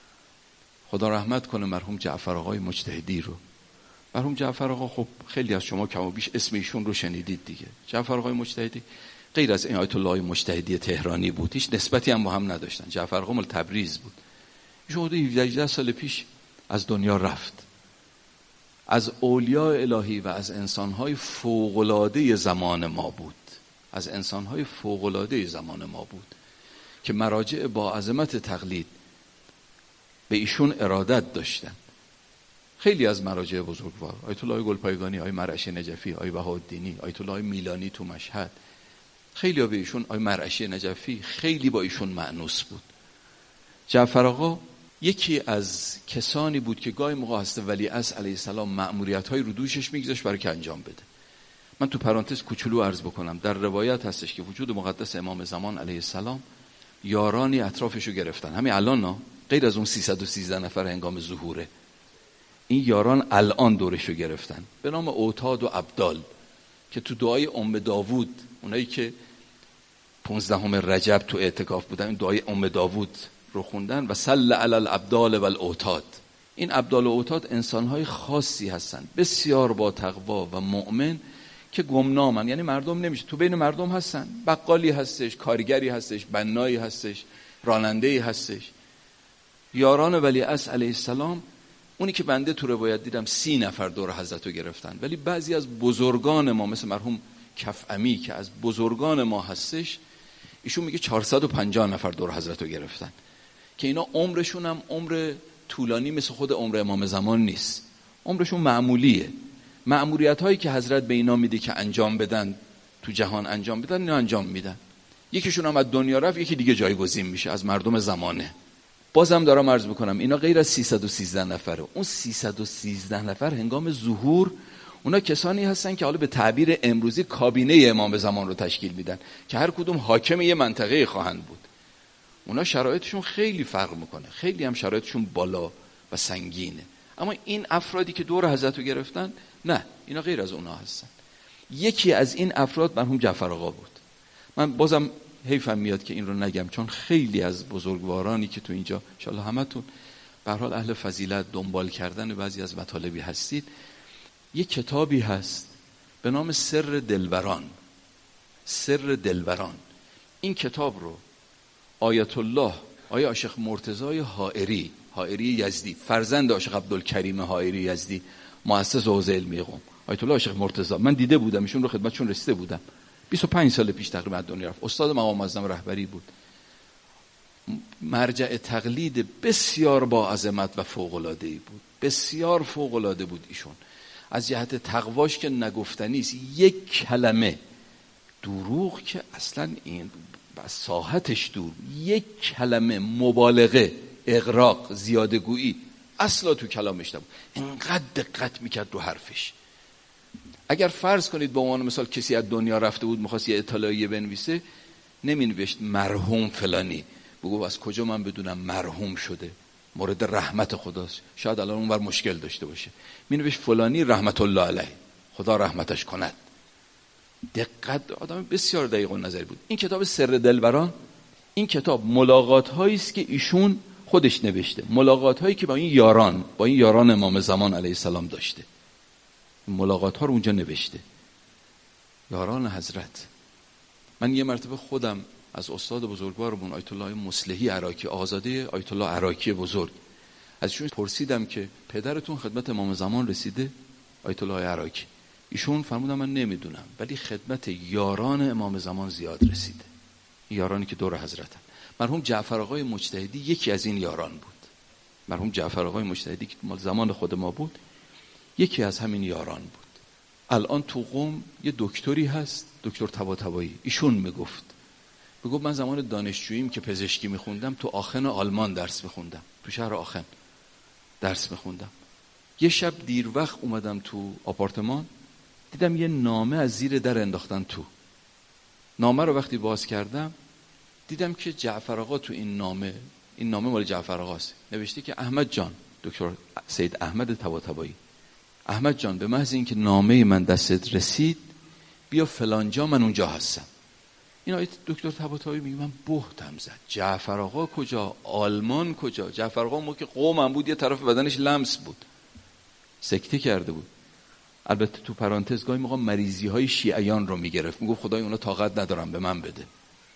خدا رحمت کنه مرحوم جعفر آقای مجتهدی رو. مرحوم جعفر آقا خب خیلی از شما کم و بیش اسم ایشون رو شنیدید دیگه. جعفر آقای مجتهدی غیر از این آیت الله مجتهدی تهرانی بود، هیچ نسبتی هم با هم نداشتن. جعفر آقا مال تبریز بود. ایشون حدود هجده سال پیش از دنیا رفت. از اولیاء الهی و از انسانهای فوق‌العاده زمان ما بود، از انسانهای فوق‌العاده زمان ما بود که مراجع با عظمت تقلید به ایشون ارادت داشتن. خیلی از مراجع بزرگوار، آیت الله گلپایگانی، آیت مرعشی نجفی، آیت بهاءالدینی، آیت الله میلانی تو مشهد، خیلی ها به ایشون، آیت مرعشی نجفی خیلی با ایشون مأنوس بود. جعفر آقا یکی از کسانی بود که گاهی موقع هست ولیعصر علیه السلام مأموریت‌های رو دوشش میگذاشت برای که انجام بده. من تو پرانتز کوچولو عرض بکنم، در روایت هستش که وجود مقدس امام زمان علیه السلام یارانی اطرافشو گرفتن، همین الان ها، غیر از اون سیصد و سیزده نفر هنگام ظهوره، این یاران الان دورشو گرفتن به نام اوتاد و ابدال، که تو دعای ام داوود، اونایی که پانزدهم رجب تو اعتکاف بودن، این دعای ام داوود رو خوندن و صل علی الابدال و الاوتاد. این ابدال و اوتاد انسانهای خاصی هستن، بسیار با تقوا و مؤمن، که گمنامن، یعنی مردم نمیشه، تو بین مردم هستن، بقالی هستش، کارگری هستش، بنایی هستش، راننده‌ای هستش. یاران ولیعصر علیه السلام، اونی که بنده تو روایت دیدم سی نفر دور حضرت رو گرفتن، ولی بعضی از بزرگان ما مثل مرحوم کفعمی که از بزرگان ما هستش، ایشون میگه چهارصد و پنجاه نفر دور حضرت رو گرفتن، که اینا عمرشون هم عمر طولانی مثل خود عمر امام زمان نیست، عمرشون معمولیه. مأموریت هایی که حضرت به اینا میده که انجام بدن، تو جهان انجام بدن، اینا انجام میدن. یکیشون هم از دنیا رفت، یکی دیگه جایگزین میشه از مردم زمانه. بازم دارم عرض بکنم اینا غیر از سیصد و سیزده نفره. اون سیصد و سیزده نفر هنگام ظهور اونا کسانی هستن که حالا به تعبیر امروزی کابینه امام زمان رو تشکیل میدن، که هر کدوم حاکم یه منطقه خواهند بود. اونا شرایطشون خیلی فرق میکنه، خیلی هم شرایطشون بالا و سنگینه. اما این افرادی که دور حضرت رو گرفتن، نه، اینا غیر از اونا هستن. یکی از این افراد مرحوم جعفر آقا بود. من بازم حیفم میاد که این رو نگم، چون خیلی از بزرگوارانی که تو اینجا ان شاءالله همتون به هر حال اهل فضیلت، دنبال کردن بعضی از مطالبی هستید. یک کتابی هست به نام سر دلبران. سر دلبران. این کتاب رو آیت الله آیه عاشق مرتضی حائری، حائری یزدی، فرزند عاشق عبدالکریم حائری یزدی، مؤسس حوزه علمی قم، آیت الله عاشق مرتضی، من دیده بودم، ایشون رو خدمتشون رسیده بودم، بیست و پنج سال پیش تقریبا دنیا رفت. استاد مقام معظم رهبری بود، مرجع تقلید بسیار با عظمت و فوق‌العاده‌ای بود، بسیار فوق‌العاده بود. ایشون از جهت تقواش که نگفتنی است، یک کلمه دروغ که اصلا این از ساحتش دور، یک کلمه مبالغه، اغراق، زیادگویی اصلا تو کلامش نبود. اینقدر دقت میکرد رو حرفش. اگر فرض کنید به عنوان مثال کسی از دنیا رفته بود می‌خواست یه اطلاعیه بنویسه، نمی‌نوشت مرحوم فلانی، بگو از کجا من بدونم مرحوم شده، مورد رحمت خداست، شاید الان اونور مشکل داشته باشه، می‌نوشت فلانی رحمت الله علیه، خدا رحمتش کند. دقت، آدم بسیار دقیق و نظری بود. این کتاب سر دلبران این کتاب ملاقات هایی است که ایشون خودش نوشته، ملاقات هایی که با این یاران با این یاران امام زمان علیه السلام داشته. ملاقات ها رو اونجا نوشته. یاران حضرت. من یه مرتبه خودم از استاد بزرگوارمون آیت الله مصلحی عراقی، آزاده آیت الله عراقی بزرگ، ازشون پرسیدم که پدرتون خدمت امام زمان رسیده؟ آیت الله عراقی. ایشون فرمودن من نمیدونم، ولی خدمت یاران امام زمان زیاد رسیده. یارانی که دور حضرتن. مرحوم جعفر آقای مجتهدی یکی از این یاران بود. مرحوم جعفر آقای مجتهدی که مال زمان خود ما بود، یکی از همین یاران بود. الان تو قم یه دکتری هست، دکتر طباطبایی. ایشون میگفت میگفت من زمان دانشجوییم که پزشکی میخوندم تو آخن آلمان درس میخوندم، تو شهر آخن درس میخوندم. یه شب دیر وقت اومدم تو آپارتمان، دیدم یه نامه از زیر در انداختن تو. نامه رو وقتی باز کردم دیدم که جعفر آقا تو این نامه، این نامه مال جعفر آقاست، نوشته که احمد جان، دکتر سید احمد طباطبایی، احمد جان به محض اینکه نامه من دستت رسید بیا فلانجا، من اونجا هستم. این آیت دکتر طباطبایی میگه من بهتم زد. جعفر آقا کجا؟ آلمان کجا؟ جعفر آقا موقع قومم بود یه طرف بدنش لمس بود، سکته کرده بود. البته تو پرانتز گاهی موقع مریضی های شیعیان رو میگرفت، میگفت خدای اونا طاقت ندارم به من بده.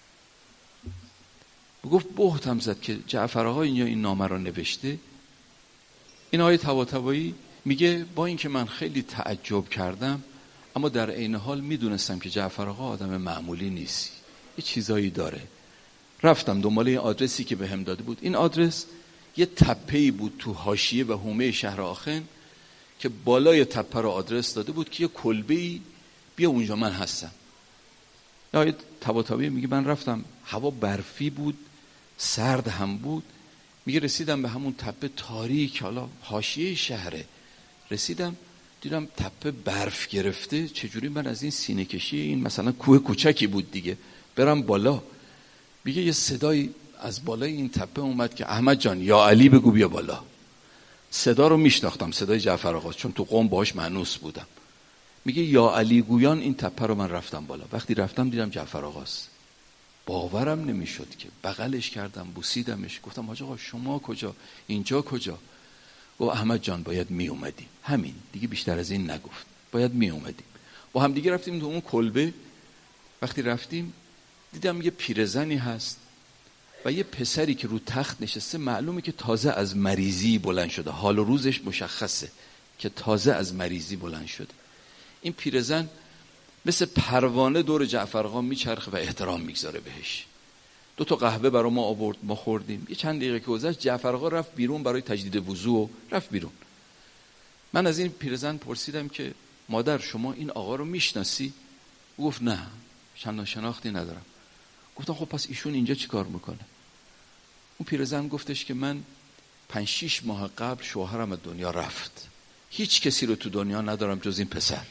میگفت بهتم زد که جعفر آقا اینجا این نامه رو نوشته. این آیه طباطبایی میگه با اینکه من خیلی تعجب کردم، اما در عین حال میدونستم که جعفر آقا آدم معمولی نیست، یه چیزایی داره. رفتم دنبال این آدرسی که بهم داده بود. این آدرس یه تپه‌ای بود تو حاشیه و حومه شهر آخن که بالای تپه رو آدرس داده بود که یه کلبه‌ای بیا اونجا من هستم. آیه طباطبایی میگه من رفتم، هوا برفی بود، سرد هم بود. میگه رسیدم به همون تپه تاریک، حالا حاشیه شهره، رسیدم دیدم تپه برف گرفته. چجوری من از این سینه کشی، این مثلا کوه کوچکی بود دیگه، برم بالا؟ میگه یه صدای از بالای این تپه اومد که احمد جان یا علی بگو بیا بالا. صدا رو میشناختم، صدای جعفر آقا، چون تو قم باهاش مانوس بودم. میگه یا علی گویان این تپه رو من رفتم بالا. وقتی رفتم دیدم جعفر آقاست. باورم نمیشد که بغلش کردم، بوسیدمش، گفتم حاج آقا شما کجا، اینجا کجا؟ و احمد جان باید می اومدیم. همین دیگه، بیشتر از این نگفت. باید می اومدیم. با هم دیگه رفتیم تو اون کلبه. وقتی رفتیم دیدم یه پیرزنی هست و یه پسری که رو تخت نشسته، معلومه که تازه از مریضی بلند شده، حال و روزش مشخصه که تازه از مریضی بلند شده. این پیرزن مثل پروانه دور جعفر آقا میچرخه و احترام میگذاره بهش. دو تا قهوه برای ما آورد، ما خوردیم. یه چند دقیقه که گذشت جعفر آقا رفت بیرون برای تجدید وضو و رفت بیرون. من از این پیرزن پرسیدم که مادر شما این آقا رو میشناسی؟ او گفت نه، چندان شناختی ندارم. گفتم خب پس ایشون اینجا چی کار میکنه؟ اون پیرزن گفتش که من پنج شیش ماه قبل شوهرم از دنیا رفت، هیچ کسی رو تو دنیا ندارم جز این پسر.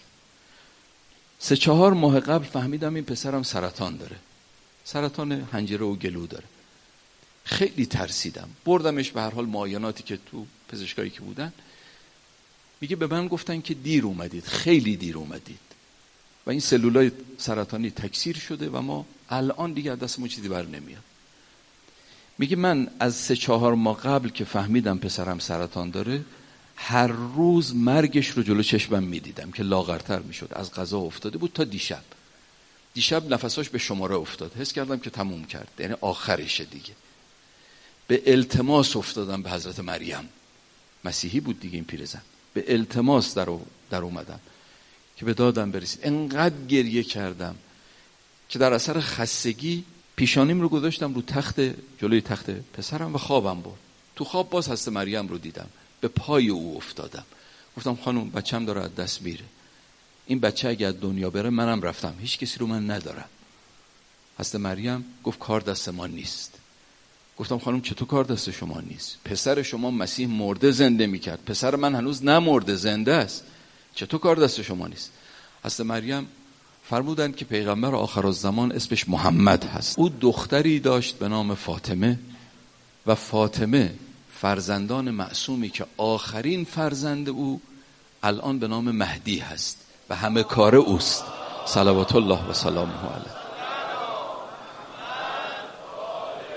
سه چهار ماه قبل فهمیدم این پسرم سرطان داره، سرطان حنجره و گلو داره. خیلی ترسیدم، بردمش به هر حال معایناتی که تو پزشکایی که بودن. میگه به من گفتن که دیر اومدید، خیلی دیر اومدید و این سلولای سرطانی تکثیر شده و ما الان دیگه دستمون چیزی بر نمیاد. میگه من از سه چهار ماه قبل که فهمیدم پسرم سرطان داره، هر روز مرگش رو جلو چشمم میدیدم که لاغرتر میشد، از قضا افتاده بود تا دیشب. دیشب نفساش به شماره افتاد، حس کردم که تموم کرد، یعنی آخرشه دیگه. به التماس افتادم به حضرت مریم، مسیحی بود دیگه این پیرزن، به التماس در, در اومدم که به دادم برسید. انقدر گریه کردم که در اثر خستگی پیشانیم رو گذاشتم رو تخت، جلوی تخت پسرم و خوابم برد. تو خواب باز حضرت مریم رو دیدم، به پای او افتادم. گفتم خانم بچم داره از دست میره، این بچه اگه از دنیا بره منم رفتم، هیچ کسی رو من ندارم. حضرت مریم گفت کار دست ما نیست. گفتم خانم چطور کار دست شما نیست؟ پسر شما مسیح مرده زنده میکرد، پسر من هنوز نمرده زنده است، چطور کار دست شما نیست؟ حضرت مریم فرمودند که پیغمبر آخرالزمان اسمش محمد هست. او دختری داشت به نام فاطمه و فاطمه فرزندان معصومی که آخرین فرزند او الان به نام مهدی هست و همه کار اوست، صلوات الله و سلامه علیه.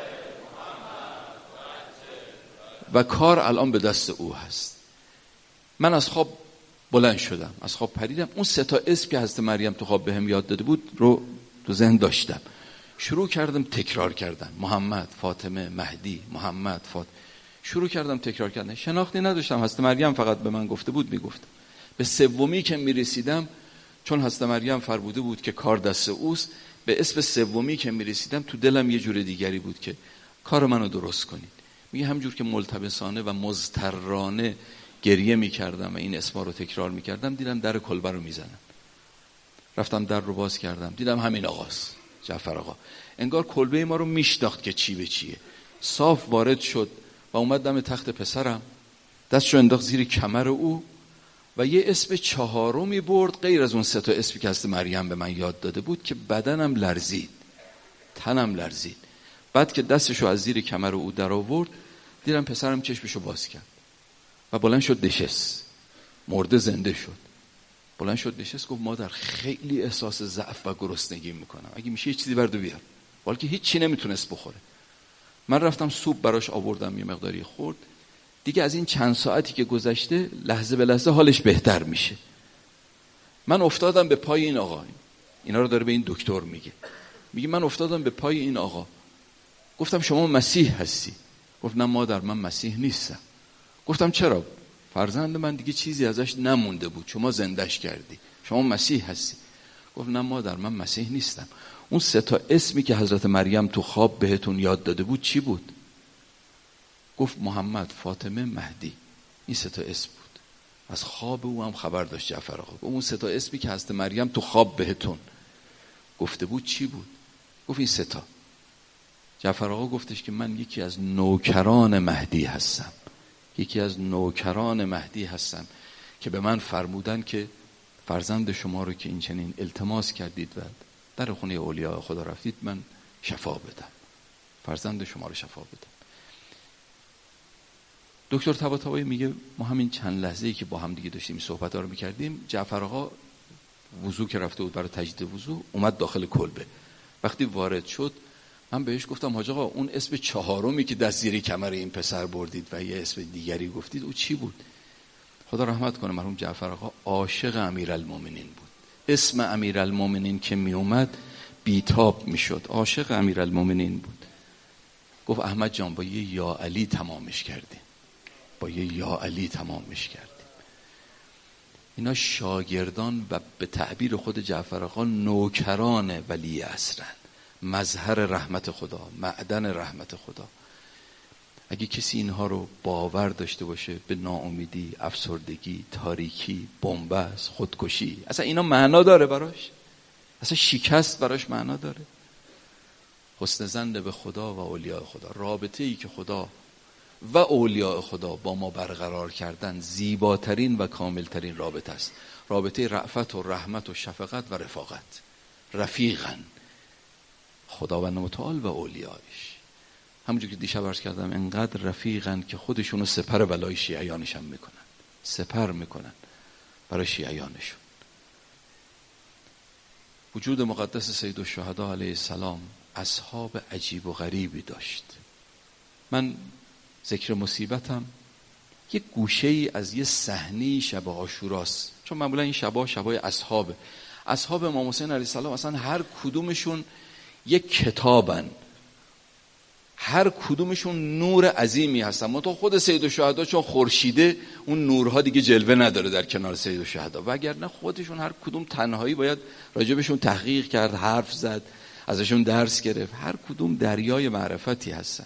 و کار الان به دست او هست. من از خواب بلند شدم، از خواب پریدم، اون سه تا اسم که حضرت مریم تو خواب بهم یاد داده بود رو تو ذهن داشتم، شروع کردم تکرار کردن، محمد، فاطمه، مهدی، محمد، فاطمه. شروع کردم تکرار کردن، شناختی نداشتم، حضرت مریم فقط به من گفته بود میگفتم. به سومی که میرسیدم، چون حضرت مریم فرموده بود که کار دست اوست، به اسم سومی که میرسیدم تو دلم یه جور دیگری بود که کار منو درست کنید. میگه همجور که ملتبسانه و مضطرانه گریه میکردم و این اسما رو تکرار میکردم، دیدم در کلبه رو میزنن. رفتم در رو باز کردم، دیدم همین آقاست، جعفر آقا. انگار کلبه ما رو میشناخت که چی به چیه. صاف وارد شد و اومد دم تخت پسرم، دستشو انداخت زیر کمر او و یه اسم چهارمی برد غیر از اون سه تا اسمی که حضرت مریم به من یاد داده بود که بدنم لرزید، تنم لرزید. بعد که دستشو از زیر کمر او در آورد، دیدم پسرم چشمشو باز کرد و بلند شد نشست. مرده زنده شد. بلند شد نشست، گفت مادر خیلی احساس ضعف و گرسنگی میکنم، اگه میشه یه چیزی برد و بیار. ولی که هیچ چی نمیتونست بخوره. من رفتم سوپ براش آوردم، یه مقداری خورد. دیگه از این چند ساعتی که گذشته لحظه به لحظه حالش بهتر میشه. من افتادم به پای این آقا، اینا رو داره به این دکتر میگه. میگه من افتادم به پای این آقا، گفتم شما مسیح هستی؟ گفت نه مادر، من مسیح نیستم. گفتم چرا؟ فرزند من دیگه چیزی ازش نمونده بود، شما زندش کردی، شما مسیح هستی. گفت نه مادر، من مسیح نیستم. اون سه تا اسمی که حضرت مریم تو خواب بهتون یاد داده بود چی بود؟ گفت محمد، فاطمه، مهدی. این سه تا اسم بود. از خواب او هم خبر داشت جعفر آقا. اون سه تا اسمی که حضرت مریم تو خواب بهتون گفته بود چی بود؟ گفت این سه تا. جعفر آقا گفتش که من یکی از نوکران مهدی هستم، یکی از نوکران مهدی هستم که به من فرمودن که فرزند شما رو که این چنین التماس کردید و در خونه اولیاء خدا رفتید، من شفا بدم، فرزند شما رو شفا بدم. دکتر طباطبایی میگه ما همین چند لحظه‌ای که با هم دیگه داشتیم صحبت‌ها رو می‌کردیم، جعفر آقا وضو که رفته بود برای تجدید وضو، اومد داخل کلبه. وقتی وارد شد من بهش گفتم حاج آقا اون اسم چهارمی که دست زیر کمر این پسر بردید و یه اسم دیگری گفتید او چی بود؟ خدا رحمت کنه مرحوم جعفر آقا عاشق امیرالمومنین بود. اسم امیرالمومنین که می اومد بیتاب میشد، عاشق امیرالمومنین بود. گفت احمد جان با یه یا علی تمامش کردیم، با یه یا علی تمامش کردیم. اینا شاگردان و به تعبیر خود جعفر آقا نوکران ولی عصرن، مظهر رحمت خدا، معدن رحمت خدا. اگه کسی اینها رو باور داشته باشه به ناامیدی، افسردگی، تاریکی، بنبست، خودکشی، اصلا اینا معنا داره براش؟ اصلا شکست براش معنا داره؟ حسن ظن به خدا و اولیاء خدا، رابطه ای که خدا و اولیاء خدا با ما برقرار کردن زیباترین و کاملترین رابطه است. رابطه رأفت و رحمت و شفقت و رفاقت. رفیقن خداوند متعال و اولیایش. همونجور که دیشب عرض کردم انقدر رفیقن که خودشونو سپر بلای شیعیانش هم میکنن، سپر میکنن برای شیعیانشون. وجود مقدس سید الشهدا علیه السلام اصحاب عجیب و غریبی داشت. من ذکر مصیبتم یه گوشه ای از یه صحنه شب عاشوراست، چون معمولا این شبا شبای اصحاب اصحاب امام حسین علیه السلام اصلا هر کدومشون یک کتابن، هر کدومشون نور عظیمی هستن. منتها خود سید الشهدا چون خورشیده اون نورها دیگه جلوه نداره در کنار سید الشهدا، وگرنه خودشون هر کدوم تنهایی باید راجبشون تحقیق کرد، حرف زد، ازشون درس گرفت. هر کدوم دریای معرفتی هستن.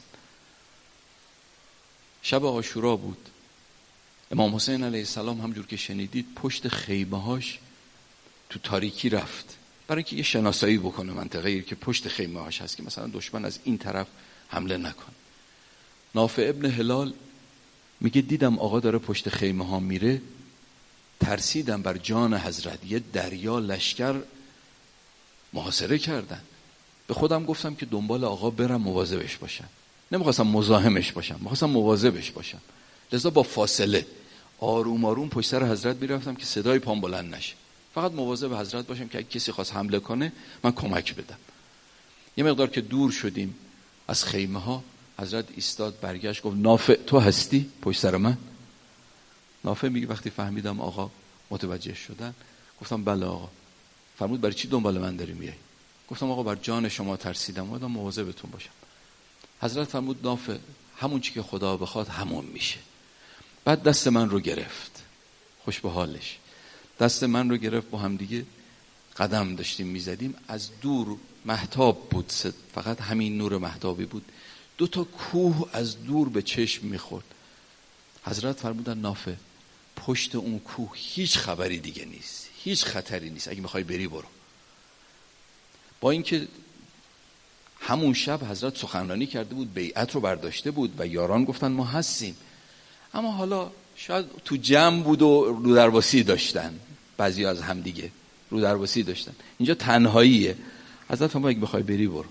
شب عاشورا بود. امام حسین علیه السلام همجور که شنیدید پشت خیمه هاش تو تاریکی رفت برای اینکه یه شناسایی بکنه منطقه‌ای که پشت خیمه هاش هست که مثلا دشمن از این طرف حمله نکن. نافع ابن هلال میگه دیدم آقا داره پشت خیمه ها میره، ترسیدم بر جان حضرت، یه دریا لشکر محاصره کردن. به خودم گفتم که دنبال آقا برم مواظبش باشم، نمیخواستم مزاحمش باشم، میخواستم مواظبش باشم. لذا با فاصله آروم آروم پشت سر حضرت میرفتم که صدای پام بلند نشه، فقط مواظب حضرت باشم که اگه کسی خواست حمله کنه من کمک بدم. یه مقدار که دور شدیم از خیمه ها حضرت ایستاد برگشت گفت نافع تو هستی پشت سر من؟ نافع میگه وقتی فهمیدم آقا متوجه شدن گفتم بله آقا. فرمود برای چی دنبال من داری میای؟ گفتم آقا بر جان شما ترسیدم اومدم مواظبتون باشم. حضرت فرمود نافع همون چی که خدا بخواد همون میشه. بعد دست من رو گرفت، خوش به حالش، دست من رو گرفت، با هم دیگه قدم داشتیم میزدیم. از دور مهتاب بود، فقط همین نور مهتابی بود، دو تا کوه از دور به چشم میخورد. حضرت فرمودن نافع پشت اون کوه هیچ خبری دیگه نیست، هیچ خطری نیست، اگه میخوای بری برو. با اینکه همون شب حضرت سخنرانی کرده بود، بیعت رو برداشته بود و یاران گفتن ما هستیم، اما حالا شاید تو جمع بود و رو درواسی داشتن، بعضی از هم دیگه رو درواسی داشتن، اینجا تنهاییه. حضرت فرمود اگه بخوای بری برو.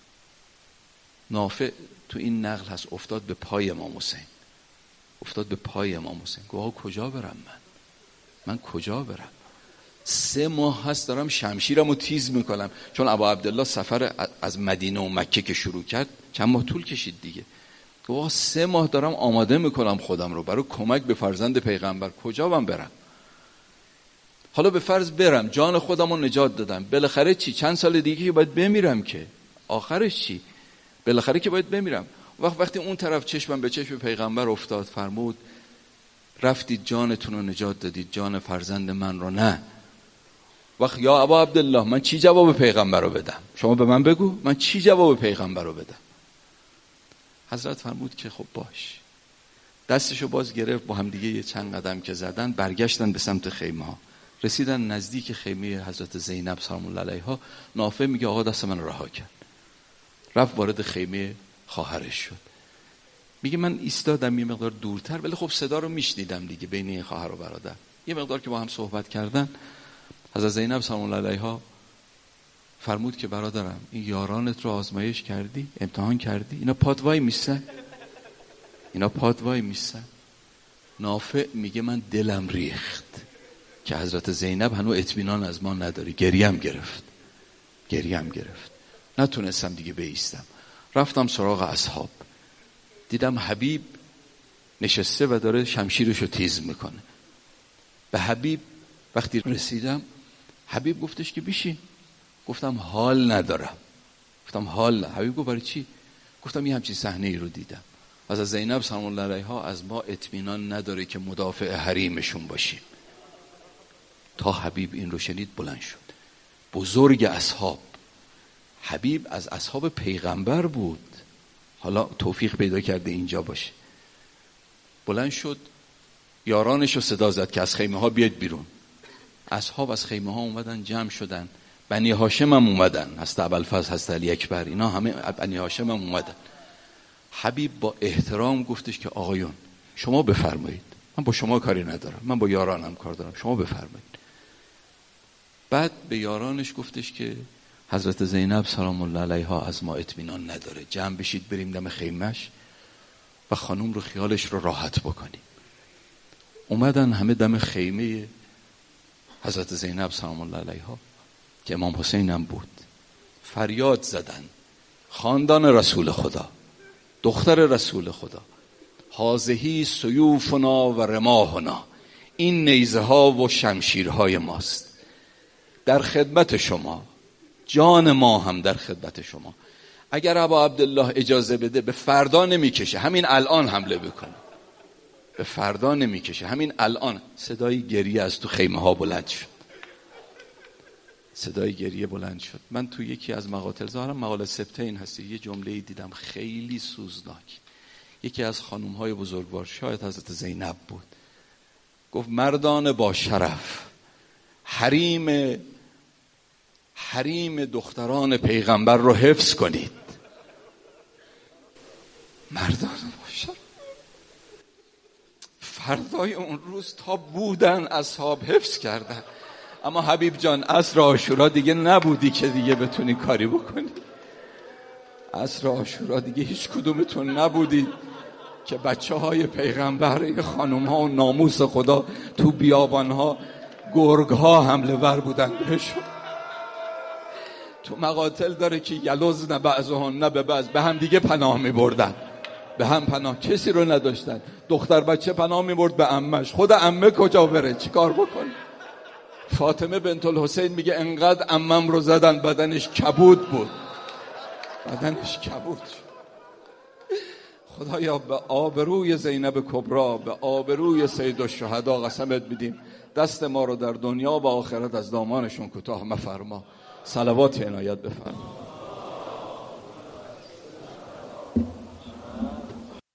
نافع تو این نقل هست افتاد به پای امام حسین، افتاد به پای امام حسین، گفت کجا برم من من کجا برم؟ سه ماه هست دارم شمشیرم رو تیز میکنم، چون ابا عبدالله سفر از مدینه و مکه که شروع کرد چند ماه طول کشید دیگه. گفت سه ماه دارم آماده میکنم خودم رو برای کمک به فرزند پیغمبر، کجا من برم؟ حالا به فرض برم جان خودم رو نجات دادم، بالاخره چی؟ چند سال دیگه که باید بمیرم، که آخرش چی؟ بالاخره که باید بمیرم. وقت وقتی اون طرف چشمم به چشم پیغمبر افتاد، فرمود رفتید جانتون رو نجات دادید، جان فرزند من رو نه. وقت یا ابا عبدالله من چی جواب پیغمبر رو بدم؟ شما به من بگو من چی جواب پیغمبر رو بدم؟ حضرت فرمود که خب باش. دستشو باز گرفت، با هم دیگه یه چند قدم که زدن برگشتن به سمت خیمه ها. رسیدن نزدیک خیمه حضرت زینب سلام الله علیها. نافع میگه آقا دست من رها کرد، رفت وارد خیمه خواهرش شد. میگه من ایستادم یه مقدار دورتر، ولی خب صدا رو میشنیدم دیگه بین این خواهر و برادر. یه مقدار که با هم صحبت کردن، حضرت زینب سلام الله علیها فرمود که برادرم این یارانت رو آزمایش کردی، امتحان کردی؟ اینا پادوای میسن، اینا پادوای میسن. نافع میگه من دلم ریخت که حضرت زینب هنوز اطمینان از ما نداری. گریم گرفت، گریم گرفت، نتونستم دیگه بایستم. رفتم سراغ اصحاب، دیدم حبیب نشسته و داره شمشیرشو تیز میکنه. به حبیب وقتی رسیدم، حبیب گفتش که بشین. گفتم حال ندارم. گفتم حال نه. حبیب گفت برای چی؟ گفتم یه همچین صحنه ای رو دیدم، از زینب سلام الله علیها از ما اطمینان نداره که مدافع حریمشون باشیم. تا حبیب این رو شنید بلند شد، بزرگ اصحاب. حبیب از اصحاب پیغمبر بود، حالا توفیق پیدا کرده اینجا باشه. بلند شد، یارانش رو صدا زد که از خیمه ها بیاید بیرون. اصحاب از خیمه ها اومدن، جمع شدن. بنی هاشم هم اومدن، هست ابوالفضل، هست علی اکبر، اینا همه بنی هاشم هم اومدن. حبیب با احترام گفتش که آقایون شما بفرمایید، من با شما کاری ندارم، من با یارانم کار دارم، شما بفرمایید. بعد به یارانش گفتش که حضرت زینب سلام الله علیها از ما اطمینان نداره، جمع بشید بریم دم خیمش و خانوم رو خیالش رو راحت بکنیم. اومدن همه دم خیمه حضرت زینب سلام الله علیها که امام حسین هم بود، فریاد زدن خاندان رسول خدا، دختر رسول خدا، هازهی سیوفنا و رماحنا، این نیزه ها و شمشیرهای ماست، در خدمت شما، جان ما هم در خدمت شما. اگر ابا عبدالله اجازه بده به فردا نمیکشه، همین الان حمله بکنه، به فردا نمیکشه، همین الان. صدای گریه از تو خیمه ها بلند شد، صدای گریه بلند شد. من تو یکی از مقاتل، ظاهرا مقاله سبته این هستی، یه جمله‌ای دیدم خیلی سوزناک. یکی از خانوم های بزرگوار، شاید حضرت زینب بود، گفت مردان با شرف، حریم حریم دختران پیغمبر رو حفظ کنید. مردان با شرف. فردای اون روز تا بودن اصحاب حفظ کردن. اما حبیب جان عصر عاشورا دیگه نبودی که دیگه بتونی کاری بکنی. عصر عاشورا دیگه هیچ کدومتون نبودی که بچه های پیغمبر، خانوم ها و ناموس خدا تو بیابان ها گرگ ها حمله ور بودن بهشون. تو مقاتل داره که یلوز نه بعضهن نه به بعض، به هم دیگه پناه می بردن. به هم پناه کسی رو نداشتن. دختر بچه پناه میبرد به عمش، خود عمه کجا بره چیکار بکنه؟ فاطمه بنت الحسین میگه انقدر عمم رو زدن بدنش کبود بود، بدنش کبود. خدایا به آبروی زینب کبرا، به آبروی سید الشهدا قسمت میدیم دست ما رو در دنیا و آخرت از دامانشون کوتاه مفرما. صلوات عنایت بفرما.